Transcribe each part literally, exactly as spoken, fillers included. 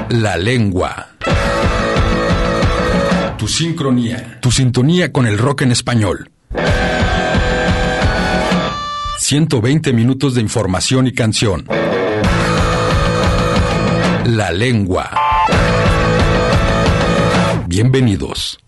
La lengua. Tu sincronía. Tu sintonía con el rock en español. ciento veinte minutos de información y canción. La lengua. Bienvenidos.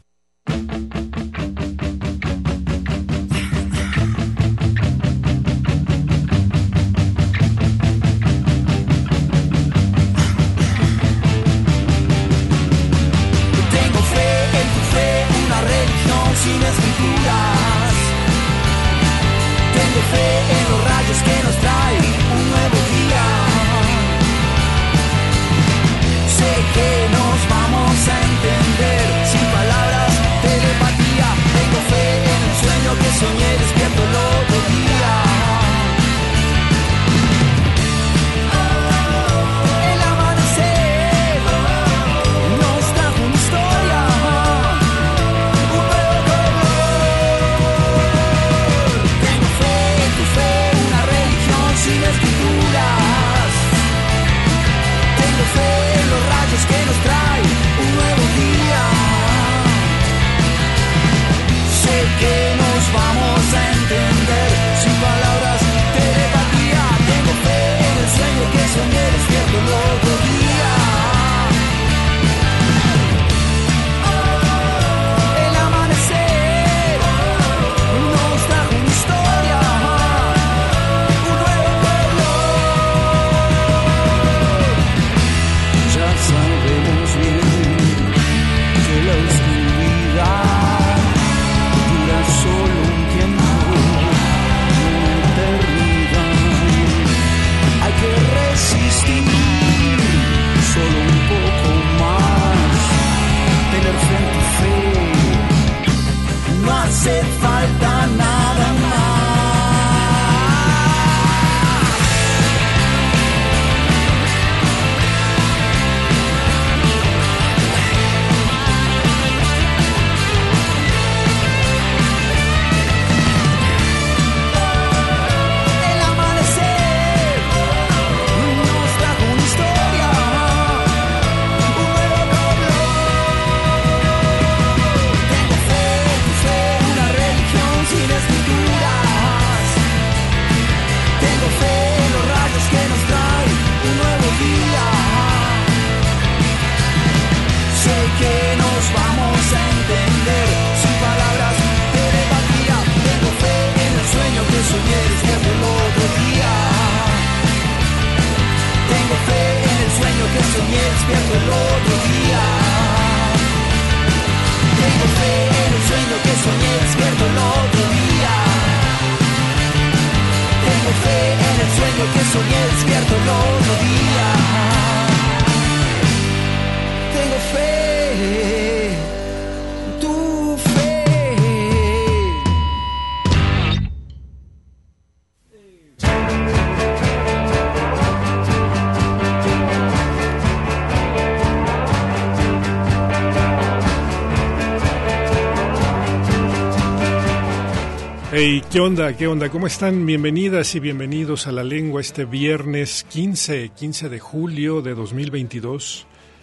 Hey, ¿qué onda? ¿Qué onda? ¿Cómo están? Bienvenidas y bienvenidos a La Lengua este viernes quince de julio de dos mil veintidós.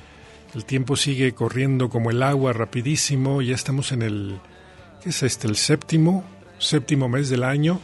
El tiempo sigue corriendo como el agua, rapidísimo. Ya estamos en el, ¿qué es este? El séptimo, séptimo mes del año.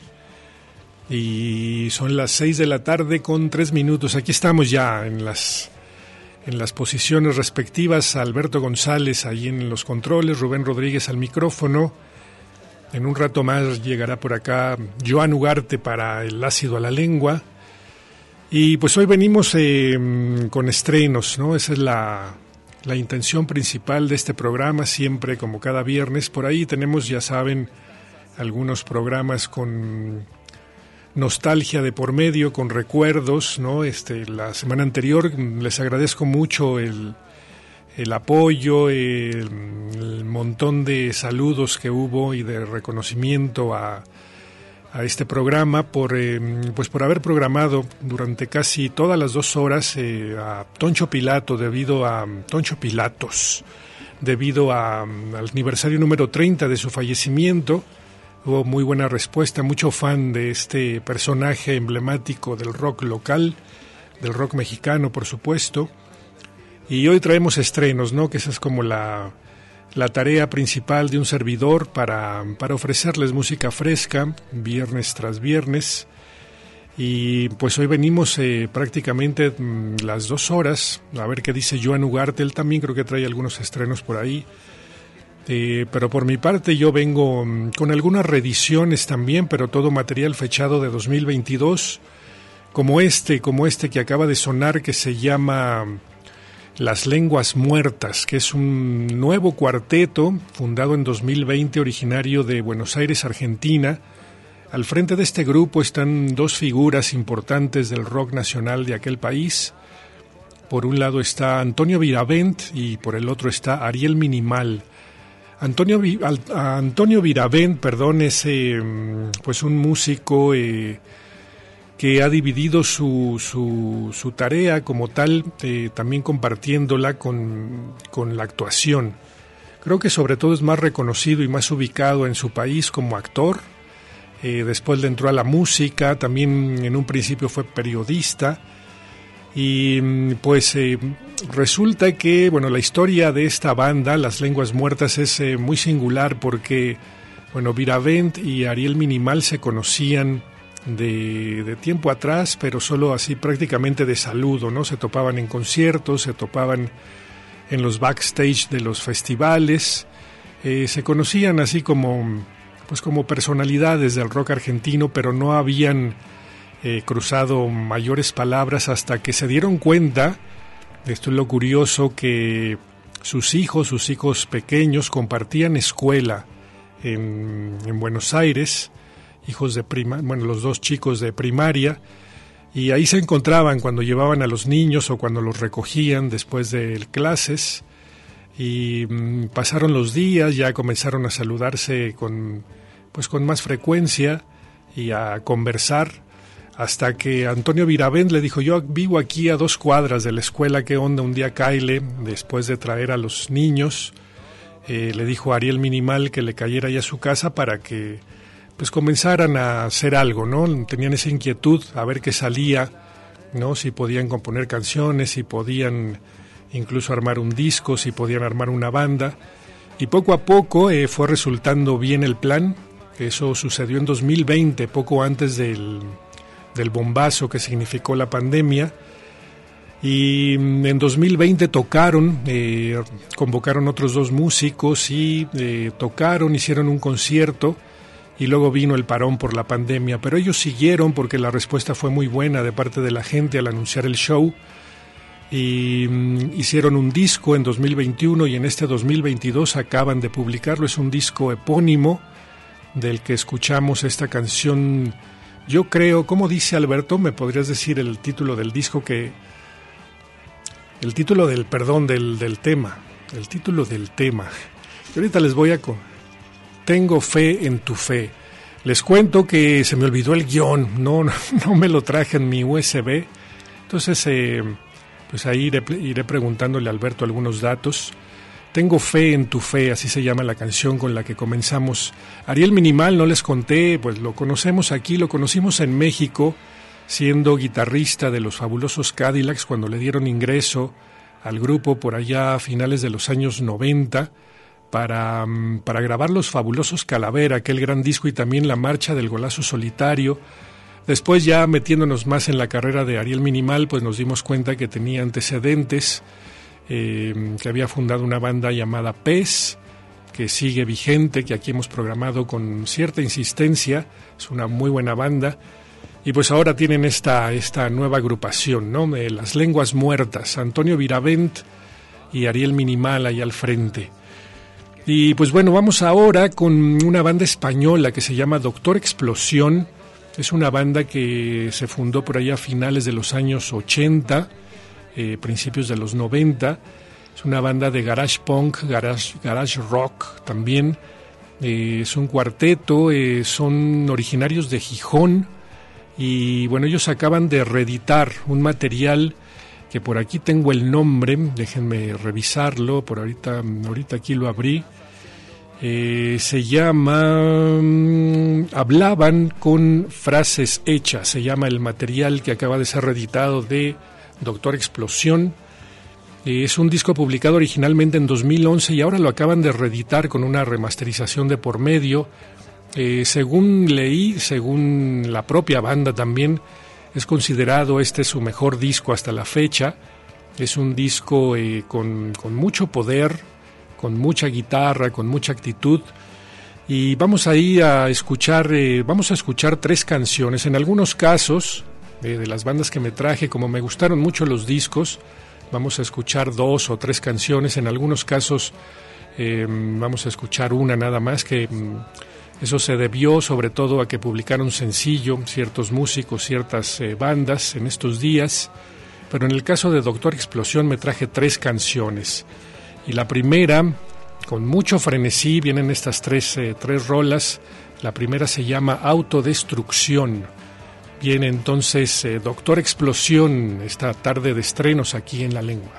Y son las seis de la tarde con tres minutos. Aquí estamos ya en las, en las posiciones respectivas. Alberto González ahí en los controles, Rubén Rodríguez al micrófono. En un rato más llegará por acá Joan Ugarte para el ácido a la lengua. Y pues hoy venimos eh, con estrenos, ¿no? Esa es la, la intención principal de este programa, siempre como cada viernes. Por ahí tenemos, ya saben, algunos programas con nostalgia de por medio, con recuerdos, ¿no? Este, la semana anterior les agradezco mucho el... el apoyo, el, el montón de saludos que hubo y de reconocimiento a, a este programa por eh, pues por haber programado durante casi todas las dos horas eh, a Toncho Pilato debido a Toncho Pilatos debido a, al aniversario número treinta de su fallecimiento. Hubo muy buena respuesta, mucho fan de este personaje emblemático del rock local, del rock mexicano, por supuesto. Y hoy traemos estrenos, ¿no? Que esa es como la, la tarea principal de un servidor para, para ofrecerles música fresca, viernes tras viernes. Y pues hoy venimos eh, prácticamente mmm, las dos horas, a ver qué dice Joan Ugarte. Él también creo que trae algunos estrenos por ahí. Eh, pero por mi parte yo vengo mmm, con algunas reediciones también, pero todo material fechado de dos mil veintidós, como este, como este que acaba de sonar, que se llama Las Lenguas Muertas, que es un nuevo cuarteto fundado en dos mil veinte, originario de Buenos Aires, Argentina. Al frente de este grupo están dos figuras importantes del rock nacional de aquel país. Por un lado está Antonio Viravent y por el otro está Ariel Minimal. Antonio, Antonio Viravent, perdón, es eh, pues un músico eh, que ha dividido su, su, su tarea como tal, eh, también compartiéndola con, con la actuación. Creo que sobre todo es más reconocido y más ubicado en su país como actor. Eh, después le entró a la música, también en un principio fue periodista. Y pues eh, resulta que, bueno, la historia de esta banda, Las Lenguas Muertas, es eh, muy singular porque, bueno, Viravent y Ariel Minimal se conocían de, de tiempo atrás, pero solo así prácticamente de saludo, ¿no? Se topaban en conciertos, se topaban en los backstage de los festivales, eh, se conocían así como, pues como personalidades del rock argentino, pero no habían Eh, cruzado mayores palabras hasta que se dieron cuenta, esto es lo curioso, que sus hijos, sus hijos pequeños compartían escuela en, en Buenos Aires, hijos de prima, bueno, los dos chicos de primaria, y ahí se encontraban cuando llevaban a los niños o cuando los recogían después de clases, y mm, pasaron los días, ya comenzaron a saludarse con, pues con más frecuencia y a conversar, hasta que Antonio Viravent le dijo: yo vivo aquí a dos cuadras de la escuela, ¿qué onda? Un día Kyle, después de traer a los niños, eh, le dijo a Ariel Minimal que le cayera ya a su casa para que pues comenzaran a hacer algo, ¿no? Tenían esa inquietud a ver qué salía, ¿no? Si podían componer canciones, si podían incluso armar un disco, si podían armar una banda. Y poco a poco eh, fue resultando bien el plan. Eso sucedió en dos mil veinte, poco antes del... del bombazo que significó la pandemia, y en dos mil veinte tocaron, eh, convocaron otros dos músicos y eh, tocaron, hicieron un concierto, y luego vino el parón por la pandemia, pero ellos siguieron porque la respuesta fue muy buena de parte de la gente al anunciar el show, y um, hicieron un disco en dos mil veintiuno y en este dos mil veintidós acaban de publicarlo. Es un disco epónimo del que escuchamos esta canción. Yo creo, ¿cómo dice Alberto? ¿Me podrías decir el título del disco? Que el título del, perdón, del, del tema, el título del tema. Y ahorita les voy a... Tengo fe en tu fe. Les cuento que se me olvidó el guión, no, no, no me lo traje en mi U S B. Entonces, eh, pues ahí iré, iré preguntándole a Alberto algunos datos. Tengo fe en tu fe, así se llama la canción con la que comenzamos. Ariel Minimal, no les conté, pues lo conocemos aquí, lo conocimos en México, siendo guitarrista de los fabulosos Cadillacs cuando le dieron ingreso al grupo por allá a finales de los años noventa para, para grabar los fabulosos Calavera, aquel gran disco, y también la marcha del Golazo Solitario. Después, ya metiéndonos más en la carrera de Ariel Minimal, pues nos dimos cuenta que tenía antecedentes, Eh, que había fundado una banda llamada Pez, que sigue vigente, que aquí hemos programado con cierta insistencia. Es una muy buena banda, y pues ahora tienen esta, esta nueva agrupación, ¿no? Eh, Las Lenguas Muertas, Antonio Viravent y Ariel Minimal ahí al frente. Y pues bueno, vamos ahora con una banda española que se llama Doctor Explosión. Es una banda que se fundó por allá a finales de los años ochenta, Eh, principios de los noventa. Es una banda de garage punk, garage, garage rock también. Eh, es un cuarteto, eh, son originarios de Gijón, y bueno, ellos acaban de reeditar un material que por aquí tengo el nombre, déjenme revisarlo, por ahorita, ahorita aquí lo abrí. Eh, se llama um, Hablaban con frases hechas, se llama el material que acaba de ser reeditado de Doctor Explosión. Eh, es un disco publicado originalmente en dos mil once y ahora lo acaban de reeditar con una remasterización de por medio. Eh, según leí, según la propia banda también, es considerado este su mejor disco hasta la fecha. Es un disco eh, con, con mucho poder, con mucha guitarra, con mucha actitud. Y vamos ahí a escuchar, eh, vamos a escuchar tres canciones. En algunos casos, eh, de las bandas que me traje, como me gustaron mucho los discos, vamos a escuchar dos o tres canciones. En algunos casos eh, vamos a escuchar una nada más, que eso se debió sobre todo a que publicaron sencillo ciertos músicos, ciertas eh, bandas en estos días. Pero en el caso de Doctor Explosión me traje tres canciones. Y la primera, con mucho frenesí, vienen estas tres, eh, tres rolas. La primera se llama Autodestrucción. Viene entonces eh, Doctor Explosión, esta tarde de estrenos aquí en La Lengua.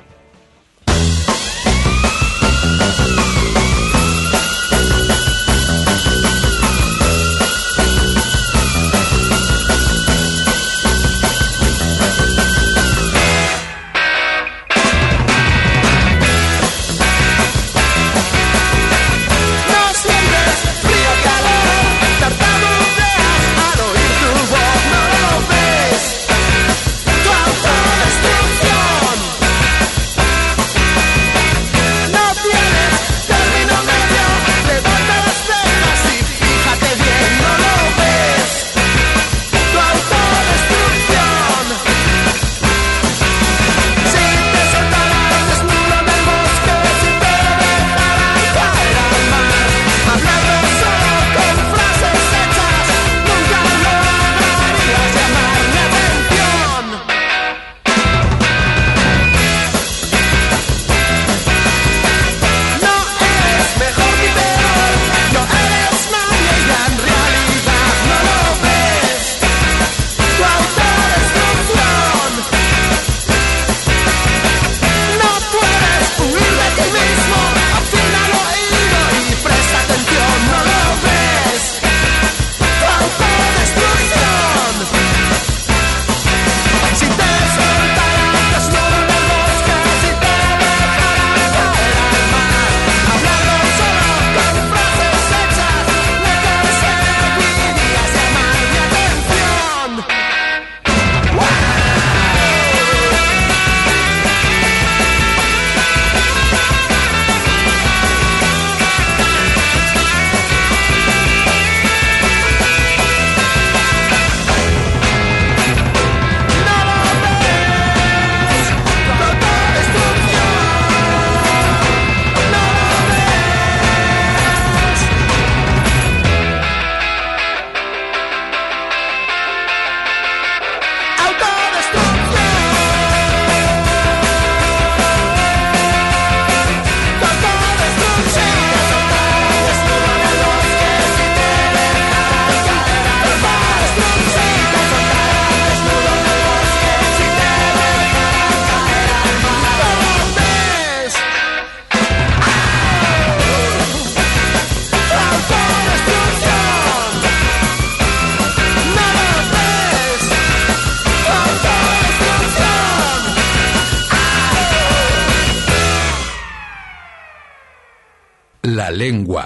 La Lengua.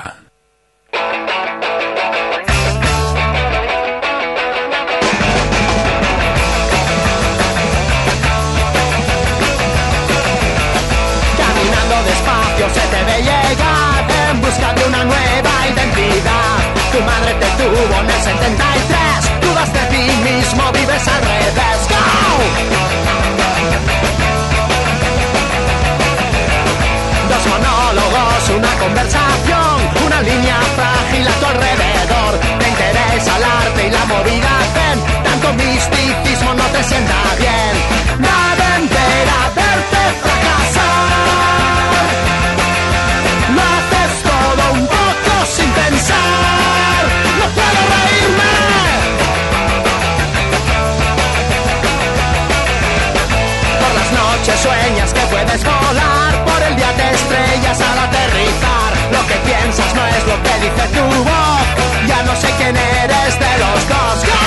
Caminando despacio se te ve llegar en busca de una nueva identidad. Tu madre te tuvo en el setenta y tres, dudas de ti mismo, vives al revés. ¡Go! Dos monólogos, una conversación, una línea frágil a tu alrededor. Te interesa el arte y la movida zen, tanto misticismo no te sienta bien. Nada entera verte fracasar. Lo haces todo un poco sin pensar. No puedo reírme. Por las noches sueñas que puedes volar, por el día te estrellas al aterrizar. Lo que piensas no es lo que dice tu voz. Ya no sé quién eres de los dos. ¡Go!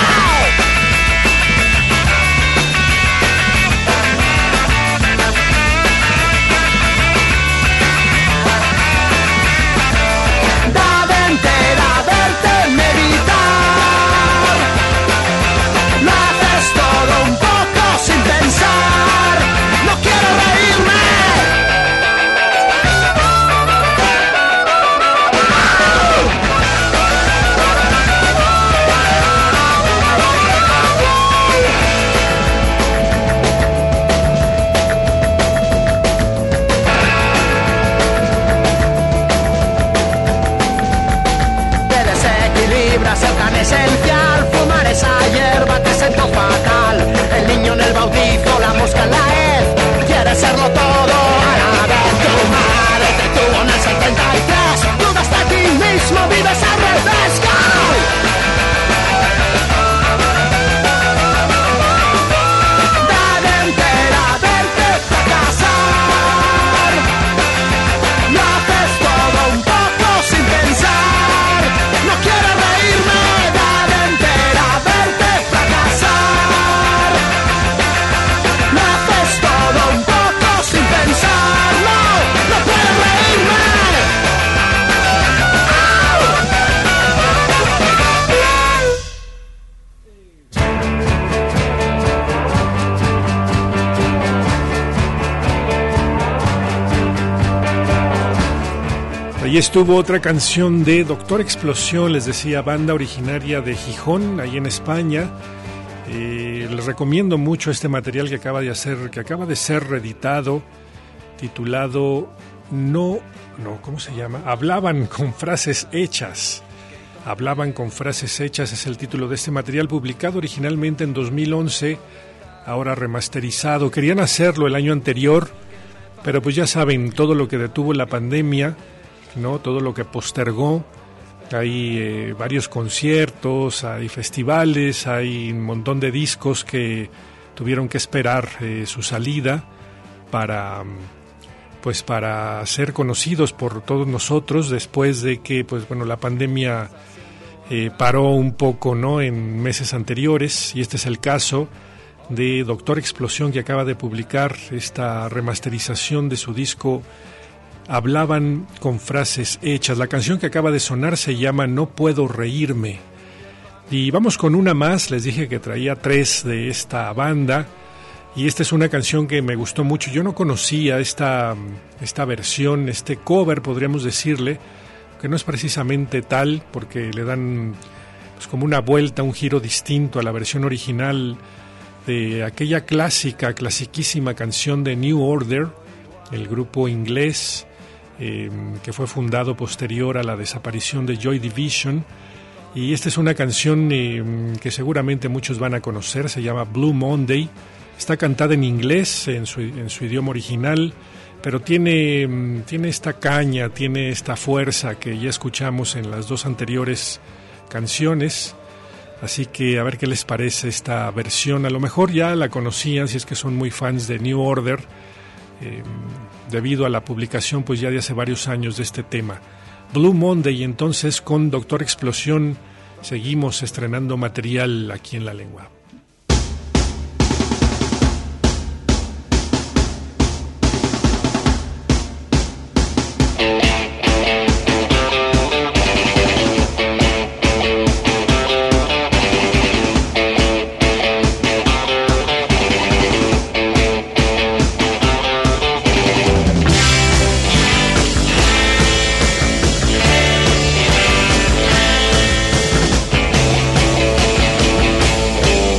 esencial, fumar esa hierba te sentó fatal. El niño en el bautizo, la mosca en la hez, quiere serlo todo a la vez. Tu madre te tuvo en el setenta y tres, dudas de ti mismo, vives al revés. ¡Go! Ahí estuvo otra canción de Doctor Explosión, les decía, banda originaria de Gijón, ahí en España. Eh, les recomiendo mucho este material que acaba de hacer, que acaba de ser reeditado, titulado No, no, ¿cómo se llama? Hablaban con frases hechas. Hablaban con frases hechas es el título de este material, publicado originalmente en dos mil once, ahora remasterizado. Querían hacerlo el año anterior, pero pues ya saben, todo lo que detuvo la pandemia, ¿no? Todo lo que postergó. Hay eh, varios conciertos, hay festivales, hay un montón de discos que tuvieron que esperar eh, su salida para, pues, para ser conocidos por todos nosotros después de que, pues, bueno, la pandemia eh, paró un poco, ¿no?, en meses anteriores, y este es el caso de Doctor Explosión, que acaba de publicar esta remasterización de su disco Hablaban con frases hechas. La canción que acaba de sonar se llama No puedo reírme. Y vamos con una más. Les dije que traía tres de esta banda, y esta es una canción que me gustó mucho. Yo no conocía esta, esta versión, este cover, podríamos decirle, que no es precisamente tal, porque le dan, pues, como una vuelta, un giro distinto a la versión original de aquella clásica, clasiquísima canción de New Order, el grupo inglés eh, que fue fundado posterior a la desaparición de Joy Division. Y esta es una canción eh, que seguramente muchos van a conocer, se llama Blue Monday. Está cantada en inglés, en su, en su idioma original, pero tiene, tiene esta caña, tiene esta fuerza que ya escuchamos en las dos anteriores canciones. Así que a ver qué les parece esta versión. A lo mejor ya la conocían si es que son muy fans de New Order, eh, debido a la publicación pues ya de hace varios años de este tema. Blue Monday. Y entonces con Doctor Explosión seguimos estrenando material aquí en La Lengua. Thank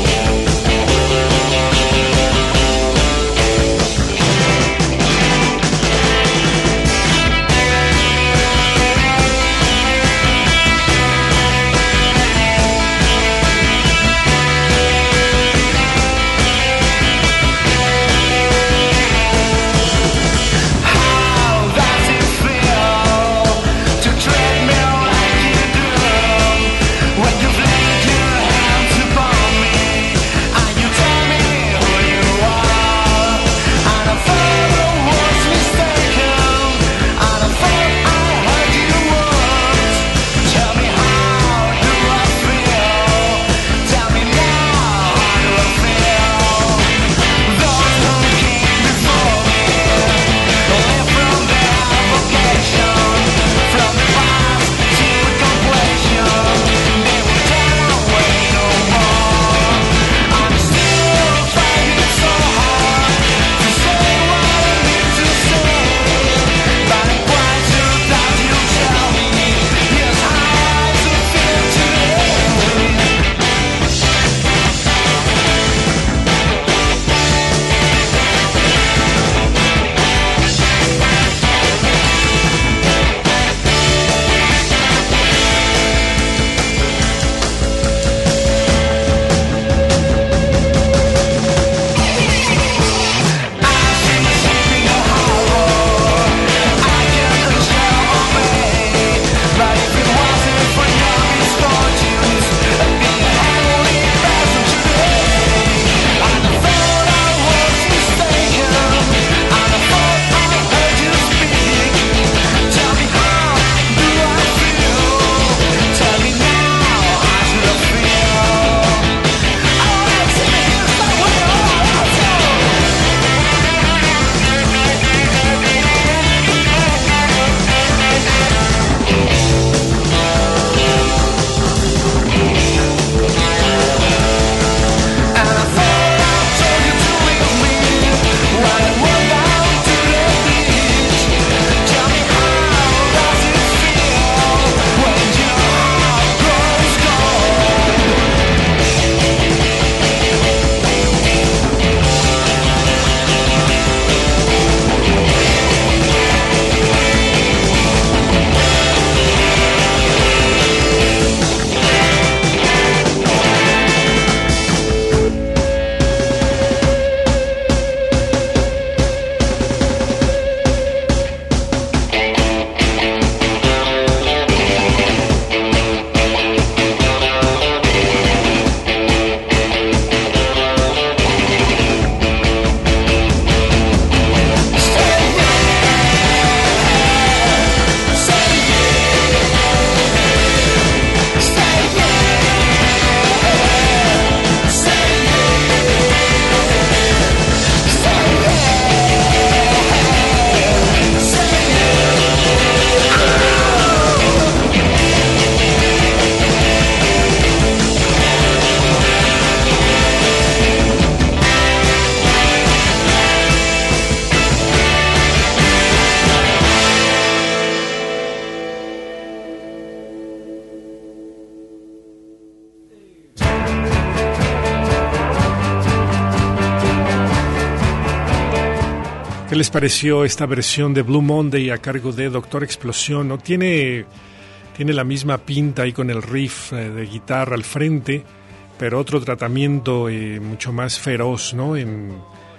¿Qué les pareció esta versión de Blue Monday a cargo de Doctor Explosión? ¿No? Tiene, tiene la misma pinta ahí con el riff eh, de guitarra al frente, pero otro tratamiento eh, mucho más feroz, ¿no? En,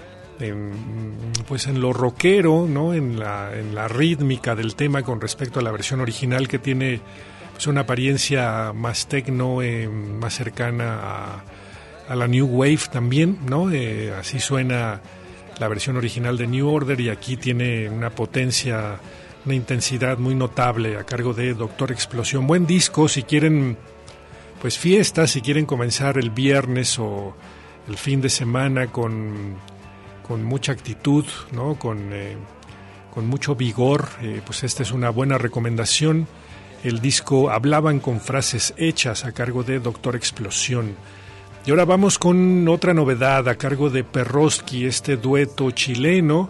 en, pues en lo rockero, ¿no? En la, en la rítmica del tema con respecto a la versión original, que tiene pues una apariencia más techno, eh, más cercana a, a la New Wave también, ¿no? Eh, así suena la versión original de New Order, y aquí tiene una potencia, una intensidad muy notable a cargo de Doctor Explosión. Buen disco si quieren pues fiestas, si quieren comenzar el viernes o el fin de semana con, con mucha actitud, ¿no? Con, eh, con mucho vigor, eh, pues esta es una buena recomendación. El disco Hablaban con frases hechas a cargo de Doctor Explosión. Y ahora vamos con otra novedad a cargo de Perroski, este dueto chileno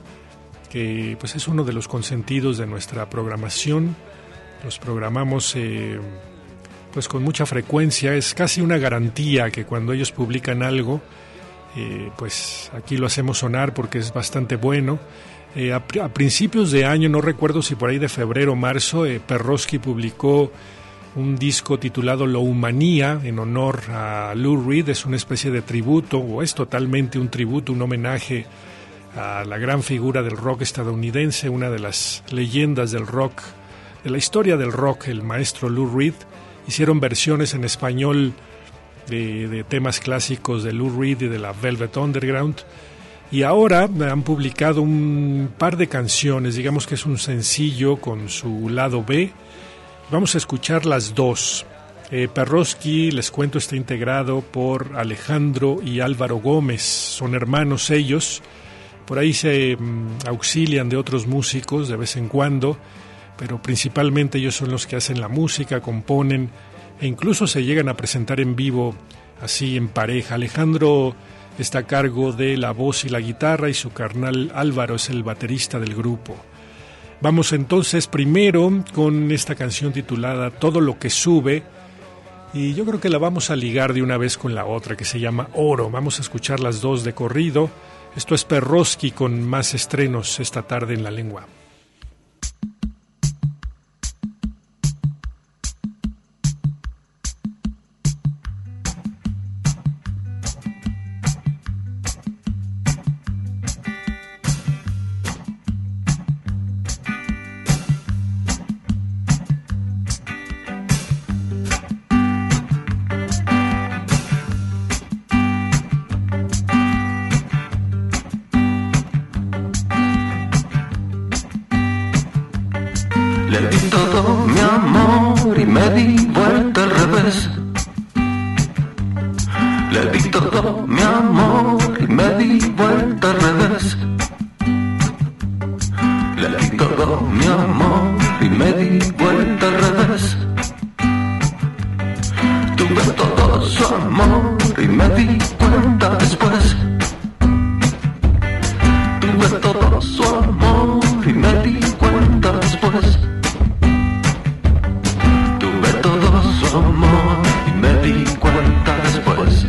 que pues es uno de los consentidos de nuestra programación. Los programamos eh, pues con mucha frecuencia. Es casi una garantía que cuando ellos publican algo, eh, pues aquí lo hacemos sonar porque es bastante bueno. Eh, a, a principios de año, no recuerdo si por ahí de febrero o marzo, eh, Perroski publicó un disco titulado Loumanía en honor a Lou Reed. Es una especie de tributo, o es totalmente un tributo, un homenaje a la gran figura del rock estadounidense, una de las leyendas del rock, de la historia del rock, el maestro Lou Reed. Hicieron versiones en español de, de temas clásicos de Lou Reed y de la Velvet Underground, y ahora han publicado un par de canciones, digamos que es un sencillo con su lado B. Vamos a escuchar las dos. Eh, Perroski, les cuento, está integrado por Alejandro y Álvaro Gómez. Son hermanos ellos. Por ahí se um, auxilian de otros músicos de vez en cuando, pero principalmente ellos son los que hacen la música, componen e incluso se llegan a presentar en vivo así en pareja. Alejandro está a cargo de la voz y la guitarra y su carnal Álvaro es el baterista del grupo. Vamos entonces primero con esta canción titulada Todo lo que sube, y yo creo que la vamos a ligar de una vez con la otra, que se llama Oro. Vamos a escuchar las dos de corrido. Esto es Perroski con más estrenos esta tarde en La Lengua. Le di todo mi amor y me di vuelta al revés. Le di todo mi amor y me di vuelta al revés. Le di todo mi amor y me di vuelta al revés. Tuve todo su amor y me di cuenta después. Tuve todo su amor y me di cuenta después. Tuve todo su amor y me di cuenta después.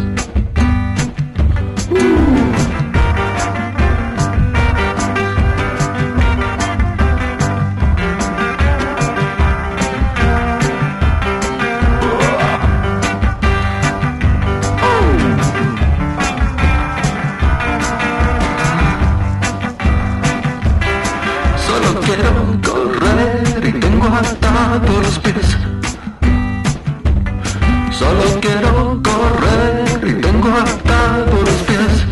Solo quiero correr y tengo atados los pies. Solo quiero correr y tengo atados los pies.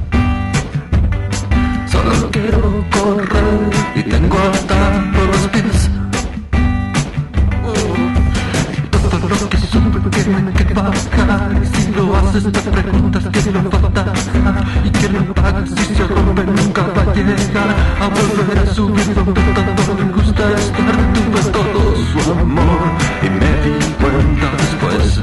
Solo quiero correr y tengo atados los pies. Todo lo que sube tiene que bajar. Y si lo haces te preguntas qué lo va a dar y qué lo pagas. Si se rompe nunca va a llegar a volver a subir donde tanto me gusta estar. Tuve todo su amor y me di cuenta después.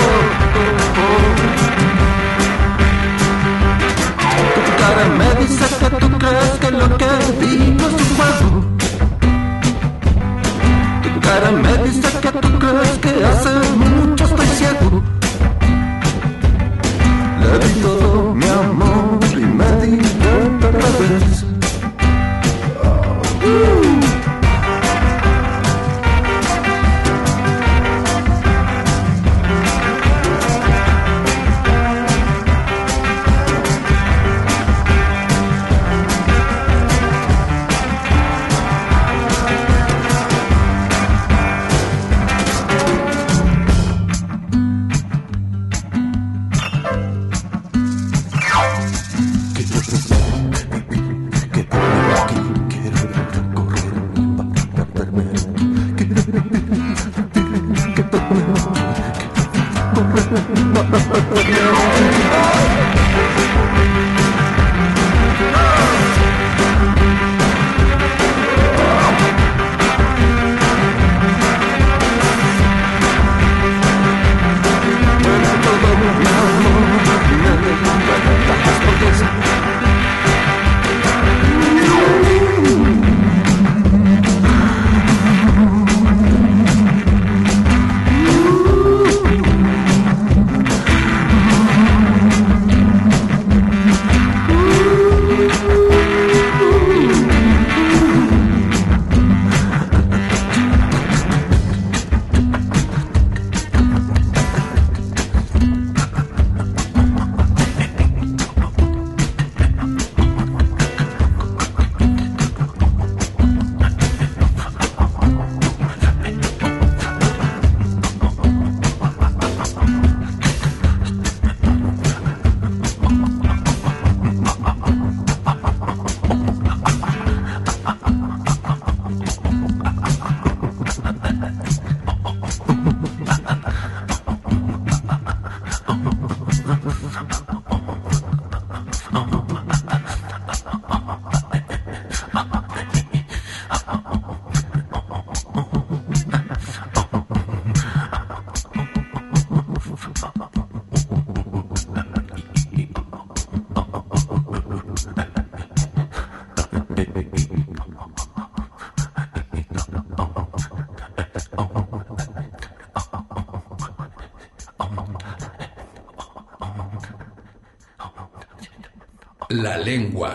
Me dice que tú crees que lo que digo es un juego. Tu cara me dice que tú crees que hace mucho estoy ciego. Le di todo mi amor y me di al revés. La lengua.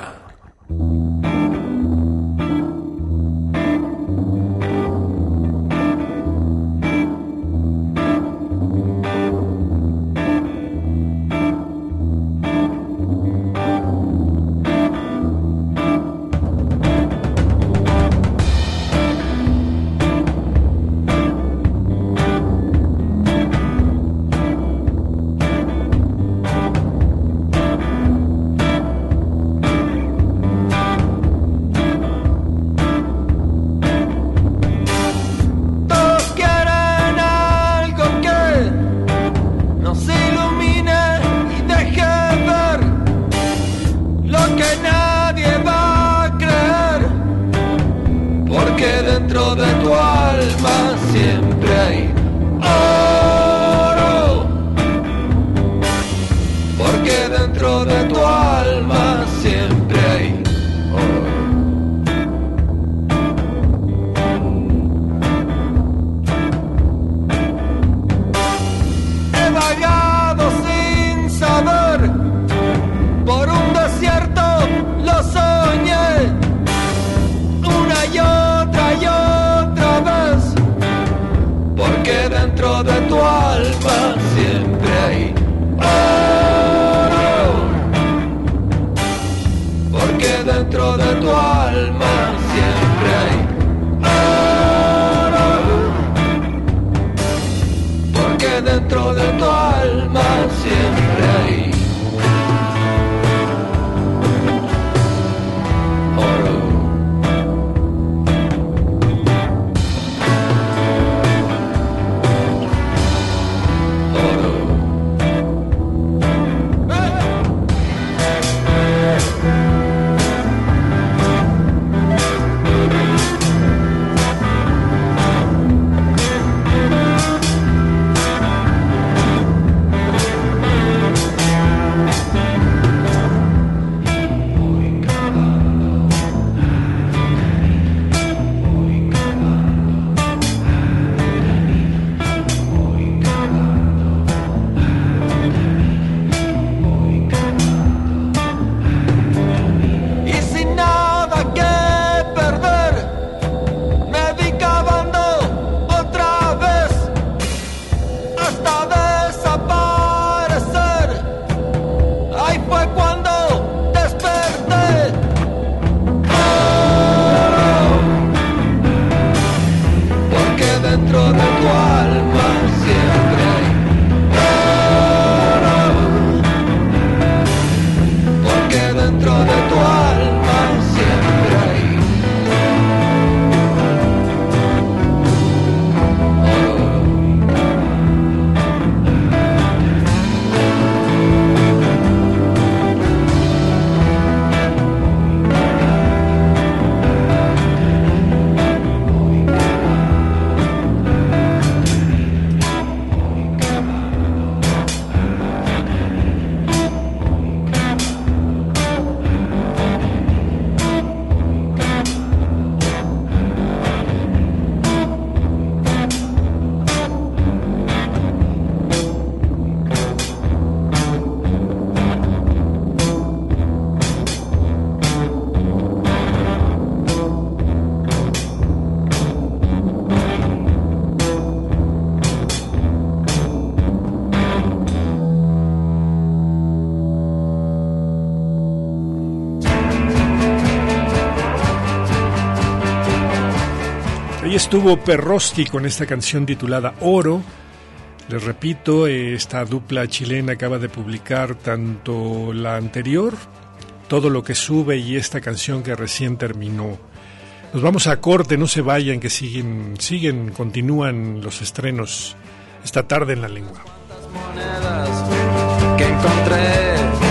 estuvo Perroski con esta canción titulada Oro. Les repito, esta dupla chilena acaba de publicar tanto la anterior, Todo lo que sube, y esta canción que recién terminó. Nos vamos a corte, no se vayan, que siguen, siguen, continúan los estrenos esta tarde en La Lengua. Monedas que encontré.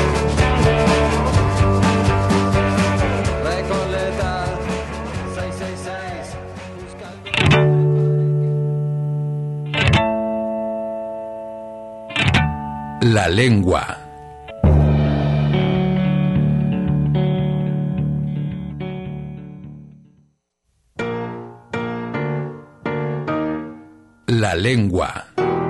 La Lengua. La Lengua.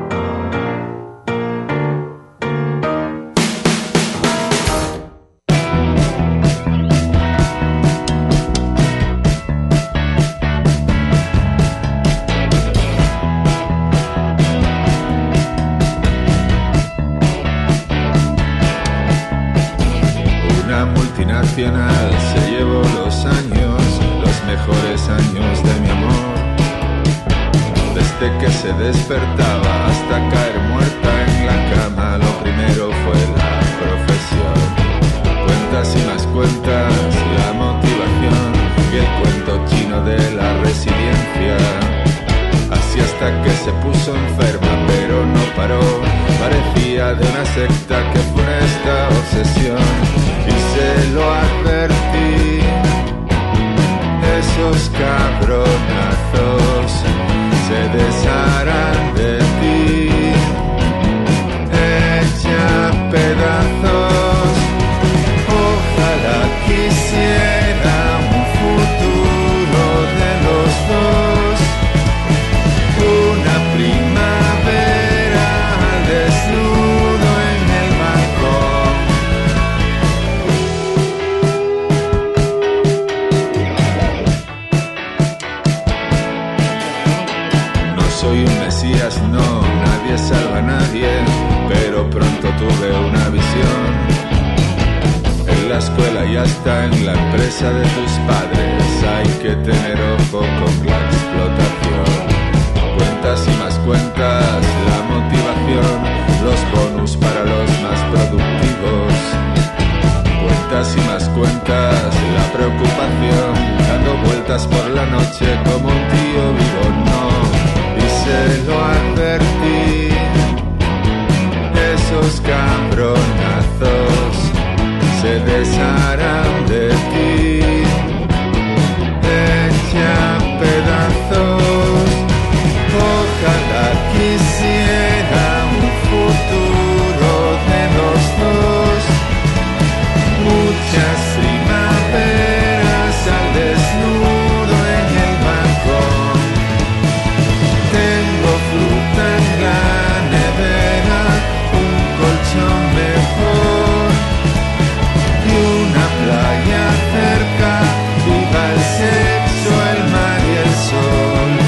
Se llevó los años, los mejores años de mi amor. Desde que se despertaba hasta caer muerta en la cama, lo primero fue la profesión. Cuentas y más cuentas, la motivación y el cuento chino de la resiliencia. Así hasta que se puso enferma, pero no paró. Parecía de una secta que funesta obsesión. Y se lo advertí, esos cabronazos se desharán de ti, echa pedazos. Ojalá quisiera un futuro de los dos, una primavera al desnudo en el balcón. Soy un mesías, no, nadie salva a nadie, pero pronto tuve una visión. En la escuela y hasta en la empresa de tus padres hay que tener ojo con la explotación. Cuentas y más cuentas, la motivación, los bonus para los más productivos. Cuentas y más cuentas, la preocupación, dando vueltas por la noche como un tío vivo, no. Se lo advertí, esos cabronazos se desharán de ti, echa pedazos. Ojalá quisiera un futuro de los dos, muchas primaveras al desnudo en el balcón. Tengo fruta en la nevera, un colchón mejor y una playa cerca. Viva el sexo, el mar y el sol.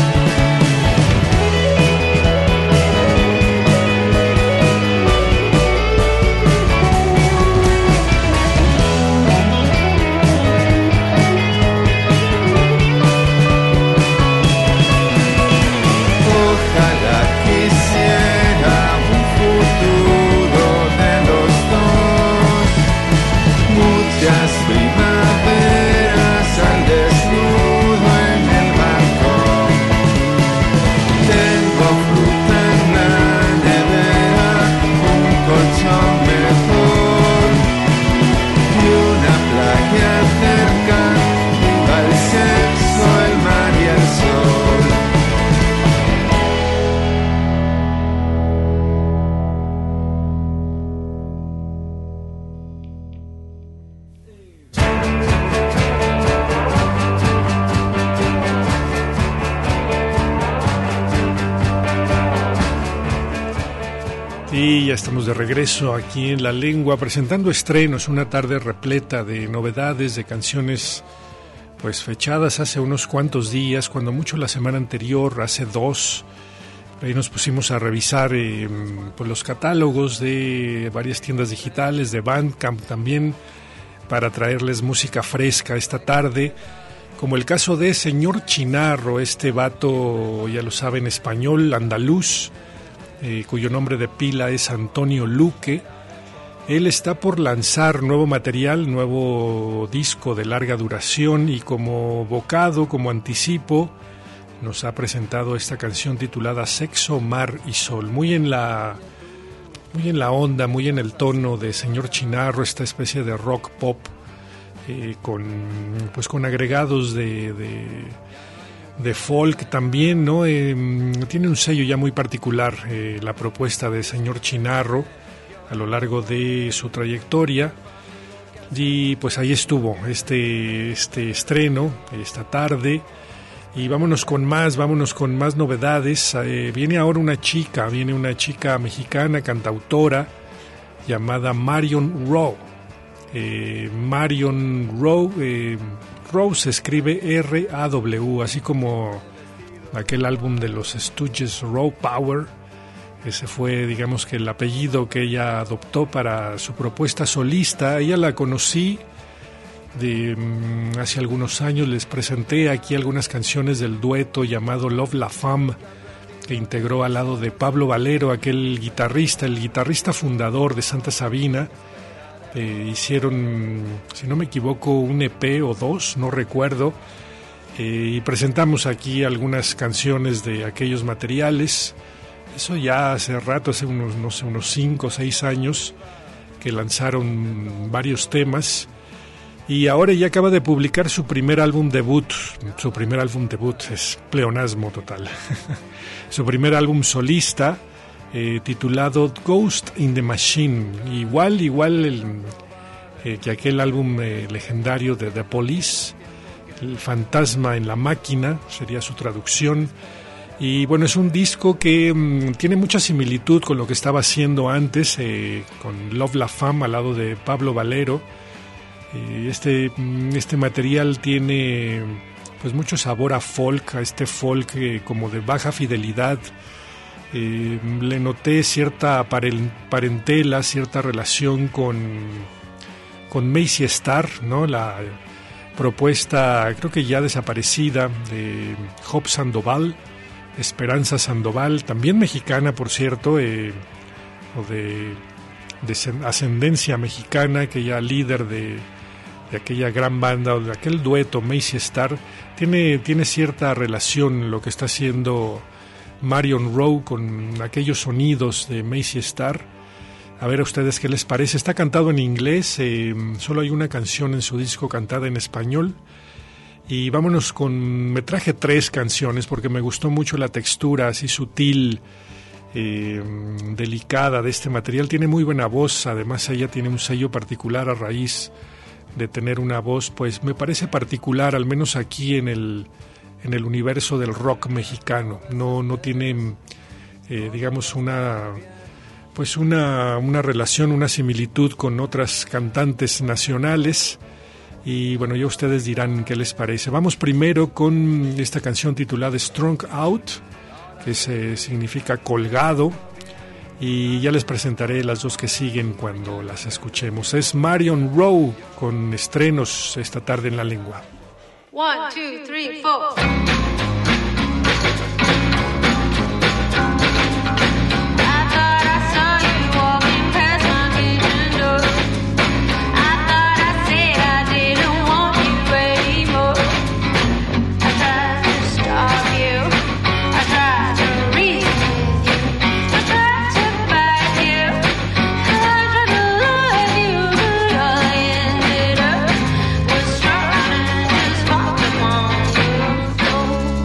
Y ya estamos de regreso aquí en La Lengua, presentando estrenos, una tarde repleta de novedades, de canciones pues fechadas hace unos cuantos días, cuando mucho la semana anterior, hace dos. Ahí nos pusimos a revisar eh, pues los catálogos de varias tiendas digitales, de Bandcamp también, para traerles música fresca esta tarde. como el caso de Señor Chinarro, este vato, ya lo saben, español, andaluz, eh, cuyo nombre de pila es Antonio Luque. Él está por lanzar nuevo material, nuevo disco de larga duración, y como bocado, como anticipo, nos ha presentado esta canción titulada Sexo, Mar y Sol, muy en la, muy en la onda, muy en el tono de Señor Chinarro, esta especie de rock pop, eh, con, pues con agregados de, de, de folk también, ¿no? Eh, tiene un sello ya muy particular, eh, la propuesta de Señor Chinarro a lo largo de su trayectoria, y pues ahí estuvo este, este estreno esta tarde. Y vámonos con más, vámonos con más novedades. Eh, viene ahora una chica, viene una chica mexicana, cantautora, llamada Marion Rowe. Eh, Marion Rowe, eh, Rowe se escribe R A W, así como aquel álbum de los Stooges, Rowe Power. Ese fue, digamos, que el apellido que ella adoptó para su propuesta solista. Ella la conocí de um, hace algunos años. Les presenté aquí algunas canciones del dueto llamado Love La Femme, que integró al lado de Pablo Valero, aquel guitarrista, el guitarrista fundador de Santa Sabina. Eh, hicieron, si no me equivoco, un E P o dos, no recuerdo, eh, y presentamos aquí algunas canciones de aquellos materiales. Eso ya hace rato, hace unos, no sé, unos cinco o seis años, que lanzaron varios temas. Y ahora ya acaba de publicar su primer álbum debut. Su primer álbum debut es pleonasmo total. Su primer álbum solista, eh, titulado Ghost in the Machine. Igual, igual el, eh, que aquel álbum eh, legendario de The Police, El fantasma en la máquina, sería su traducción. Y bueno, es un disco que mmm, tiene mucha similitud con lo que estaba haciendo antes, eh, con Love La Femme al lado de Pablo Valero. Este, este material tiene pues mucho sabor a folk, a este folk eh, como de baja fidelidad. Eh, le noté cierta parentela, cierta relación con, con Macy Star, ¿no? La propuesta, creo que ya desaparecida, de Job Sandoval, Esperanza Sandoval, también mexicana, por cierto, eh, o de, de ascendencia mexicana, aquella líder de de aquella gran banda o de aquel dueto Macy Star. Tiene, tiene cierta relación lo que está haciendo Marion Rowe con aquellos sonidos de Macy Star. A ver a ustedes qué les parece. Está cantado en inglés, eh, solo hay una canción en su disco cantada en español. Y vámonos con... me traje tres canciones porque me gustó mucho la textura así sutil, eh, delicada de este material. Tiene muy buena voz, además ella tiene un sello particular a raíz de tener una voz, pues me parece particular, al menos aquí en el, en el universo del rock mexicano. No, no tiene, eh, digamos, una, pues una, una relación, una similitud con otras cantantes nacionales. Y bueno, ya ustedes dirán qué les parece. Vamos primero con esta canción titulada Strung Out, que se, significa colgado. Y ya les presentaré las dos que siguen cuando las escuchemos. Es Marion Rowe con estrenos esta tarde en La Lengua. One, two, three, four. Oh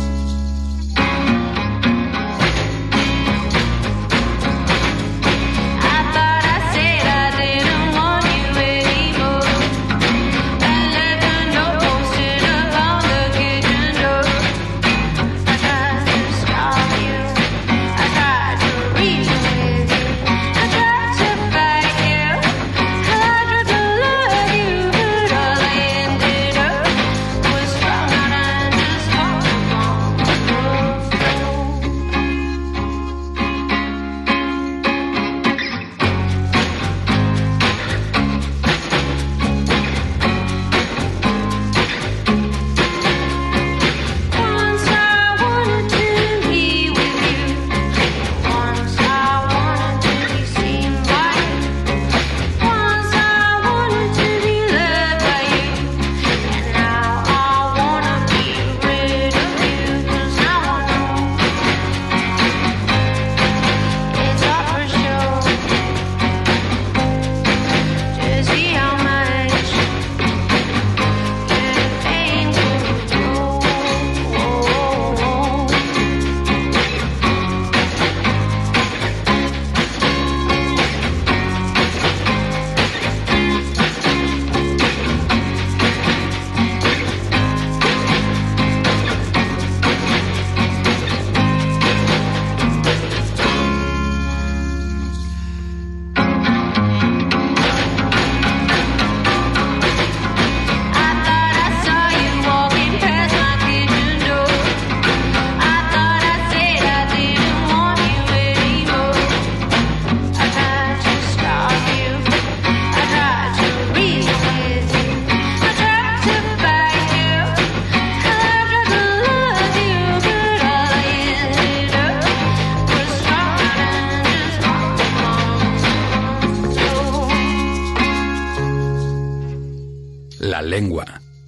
lengua.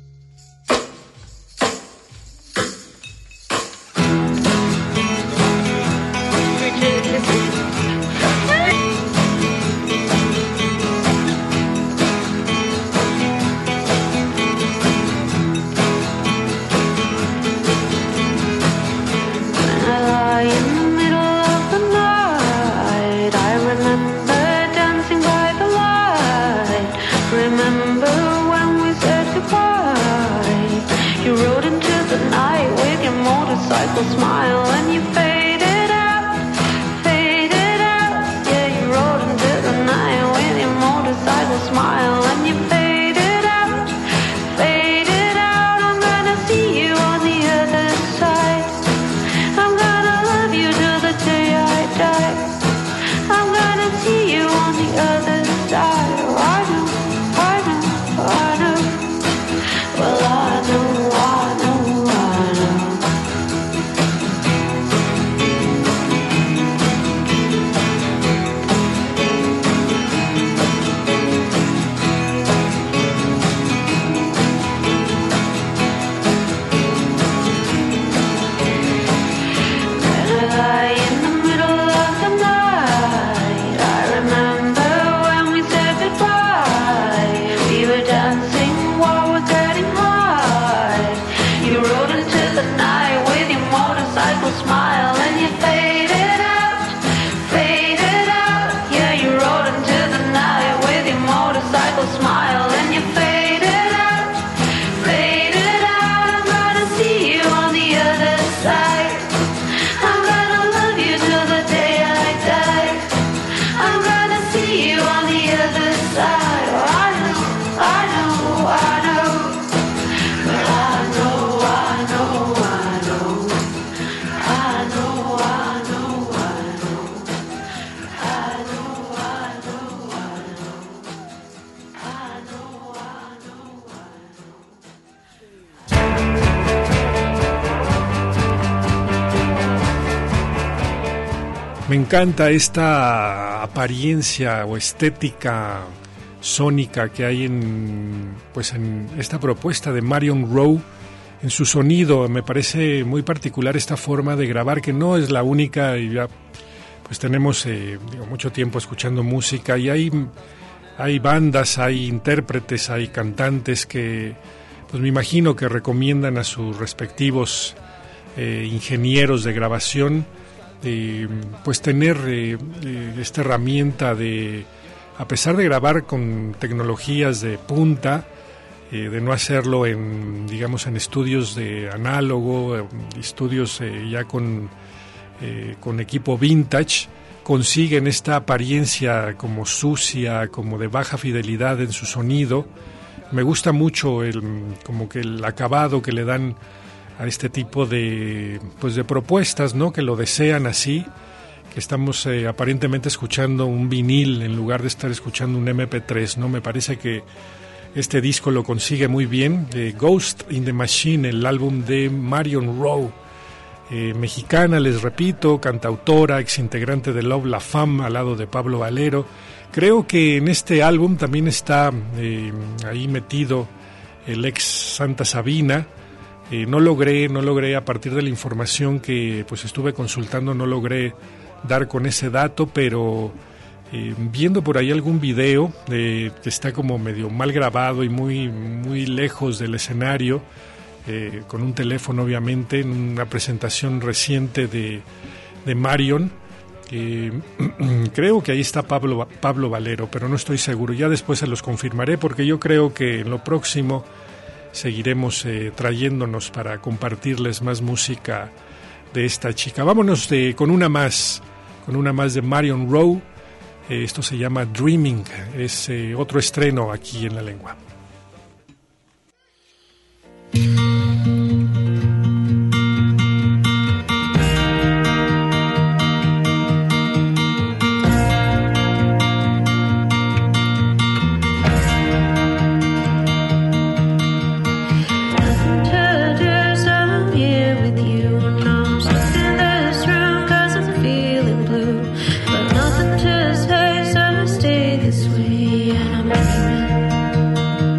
Smile and you faded out, faded out. Yeah, you rode into the night with your motorcycle smile and you faded out, faded out. I'm gonna see you on the other side. I'm gonna love you till the day I die. I'm gonna see you on the other side. Oh, I know, I know, I know. Well, I know, I know, I know. Smile and you faded out, faded out. Yeah, you rode into the night with your motorcycle smile and you faded out, faded out. I'm gonna see you on the other side. I'm gonna love you till the day I die. I'm gonna see you on the other side. Oh, I know, I know, I know. But I know, I know, I know. I know, I know, I know. I know, I know, I know. I know, I know, I know. Me encanta esta apariencia o estética sónica que hay en, pues en esta propuesta de Marion Rowe. En su sonido me parece muy particular esta forma de grabar, que no es la única, y ya pues tenemos eh, digo, mucho tiempo escuchando música y hay, hay bandas, hay intérpretes, hay cantantes que pues me imagino que recomiendan a sus respectivos eh, ingenieros de grabación eh, pues tener eh, eh, esta herramienta de, a pesar de grabar con tecnologías de punta, Eh, de no hacerlo en, digamos, en estudios de análogo, eh, estudios eh, ya con, eh, con equipo vintage, consiguen esta apariencia como sucia, como de baja fidelidad en su sonido. Me gusta mucho el, como que el acabado que le dan a este tipo de, pues de propuestas, ¿no? Que lo desean así, que estamos eh, aparentemente escuchando un vinil en lugar de estar escuchando un eme pe tres, ¿no? Me parece que este disco lo consigue muy bien. de Ghost in the Machine, el álbum de Marion Rowe, eh, mexicana, les repito, cantautora, exintegrante de Love La Femme al lado de Pablo Valero. Creo que en este álbum también está eh, ahí metido el ex Santa Sabina. Eh, no logré, no logré a partir de la información que pues estuve consultando, no logré dar con ese dato, pero Eh, viendo por ahí algún video eh, que está como medio mal grabado y muy, muy lejos del escenario, eh, con un teléfono obviamente, en una presentación reciente de, de Marion, eh, creo que ahí está Pablo, Pablo Valero, pero no estoy seguro, ya después se los confirmaré, porque yo creo que en lo próximo seguiremos eh, trayéndonos para compartirles más música de esta chica. Vámonos de, con una más, con una más de Marion Rowe. Esto se llama Dreaming, es eh, otro estreno aquí en La Lengua. this way, and I'm dreaming.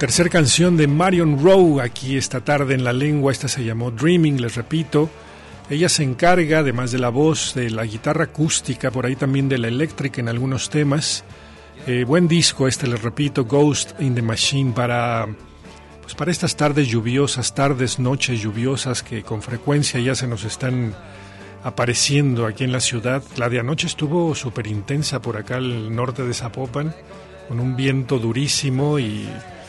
Tercer canción de Marion Rowe aquí esta tarde en La Lengua. Esta se llamó Dreaming, les repito. Ella se encarga, además de la voz, de la guitarra acústica, por ahí también de la eléctrica en algunos temas. Eh, buen disco este, les repito, Ghost in the Machine, para, pues para estas tardes lluviosas, tardes, noches lluviosas que con frecuencia ya se nos están apareciendo aquí en la ciudad. La de anoche estuvo súper intensa por acá al norte de Zapopan, con un viento durísimo y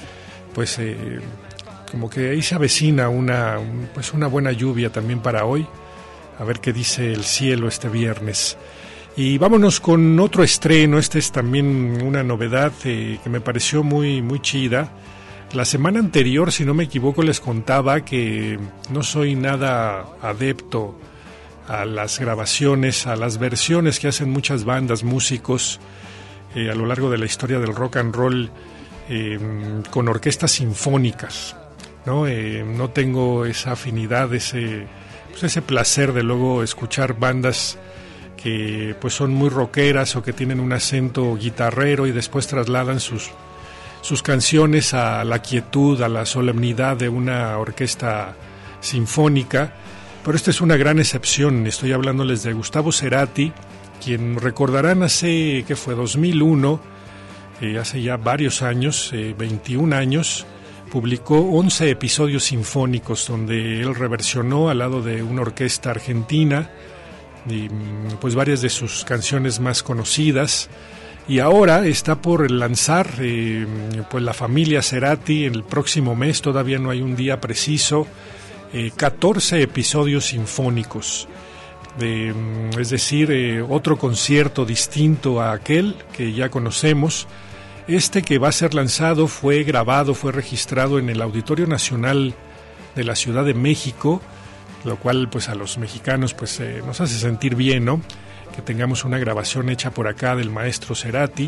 pues eh, como que ahí se avecina una, pues una buena lluvia también para hoy. A ver qué dice el cielo este viernes. Y vámonos con otro estreno. Este es también una novedad eh, que me pareció muy, muy chida. La semana anterior, si no me equivoco, les contaba que no soy nada adepto a las grabaciones, a las versiones que hacen muchas bandas, músicos eh, a lo largo de la historia del rock and roll, eh, con orquestas sinfónicas, ¿no? Eh, no tengo esa afinidad, ese, pues ese placer de luego escuchar bandas que pues son muy rockeras o que tienen un acento guitarrero y después trasladan sus, sus canciones a la quietud, a la solemnidad de una orquesta sinfónica. Pero esta es una gran excepción. Estoy hablándoles de Gustavo Cerati, quien recordarán hace, ¿qué fue? dos mil uno, eh, hace ya varios años, eh, veintiún años, publicó once episodios sinfónicos donde él reversionó al lado de una orquesta argentina y pues varias de sus canciones más conocidas. Y ahora está por lanzar eh, pues la familia Cerati en el próximo mes, todavía no hay un día preciso, eh, catorce episodios sinfónicos. De, es decir, eh, otro concierto distinto a aquel que ya conocemos. Este que va a ser lanzado fue grabado, fue registrado en el Auditorio Nacional de la Ciudad de México, lo cual pues a los mexicanos pues eh, nos hace sentir bien, ¿no? Que tengamos una grabación hecha por acá del maestro Cerati.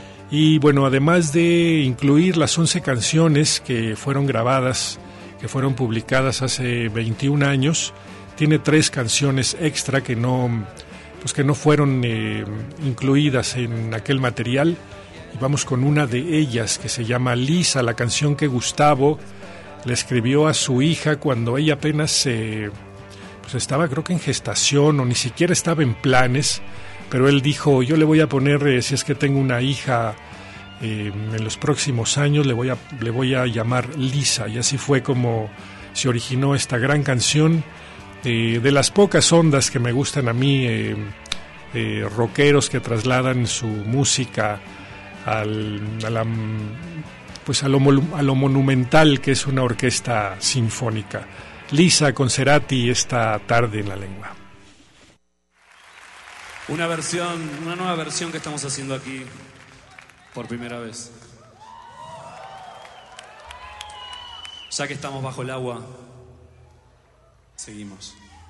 Y bueno, además de incluir las once canciones que fueron grabadas, que fueron publicadas hace veintiún años, tiene tres canciones extra que no, pues que no fueron eh, incluidas en aquel material. Y vamos con una de ellas que se llama Lisa, la canción que Gustavo le escribió a su hija cuando ella apenas eh, pues estaba, creo que en gestación o ni siquiera estaba en planes, pero él dijo, yo le voy a poner, eh, si es que tengo una hija eh, en los próximos años, le voy a, le voy a llamar Lisa. Y así fue como se originó esta gran canción. Eh, de las pocas ondas que me gustan a mí, eh, eh, rockeros que trasladan su música al, a, la, pues a, lo, a lo monumental que es una orquesta sinfónica. Lisa con Cerati esta tarde en La Lengua. Una versión, una nueva versión que estamos haciendo aquí por primera vez. Ya que estamos bajo el agua, seguimos.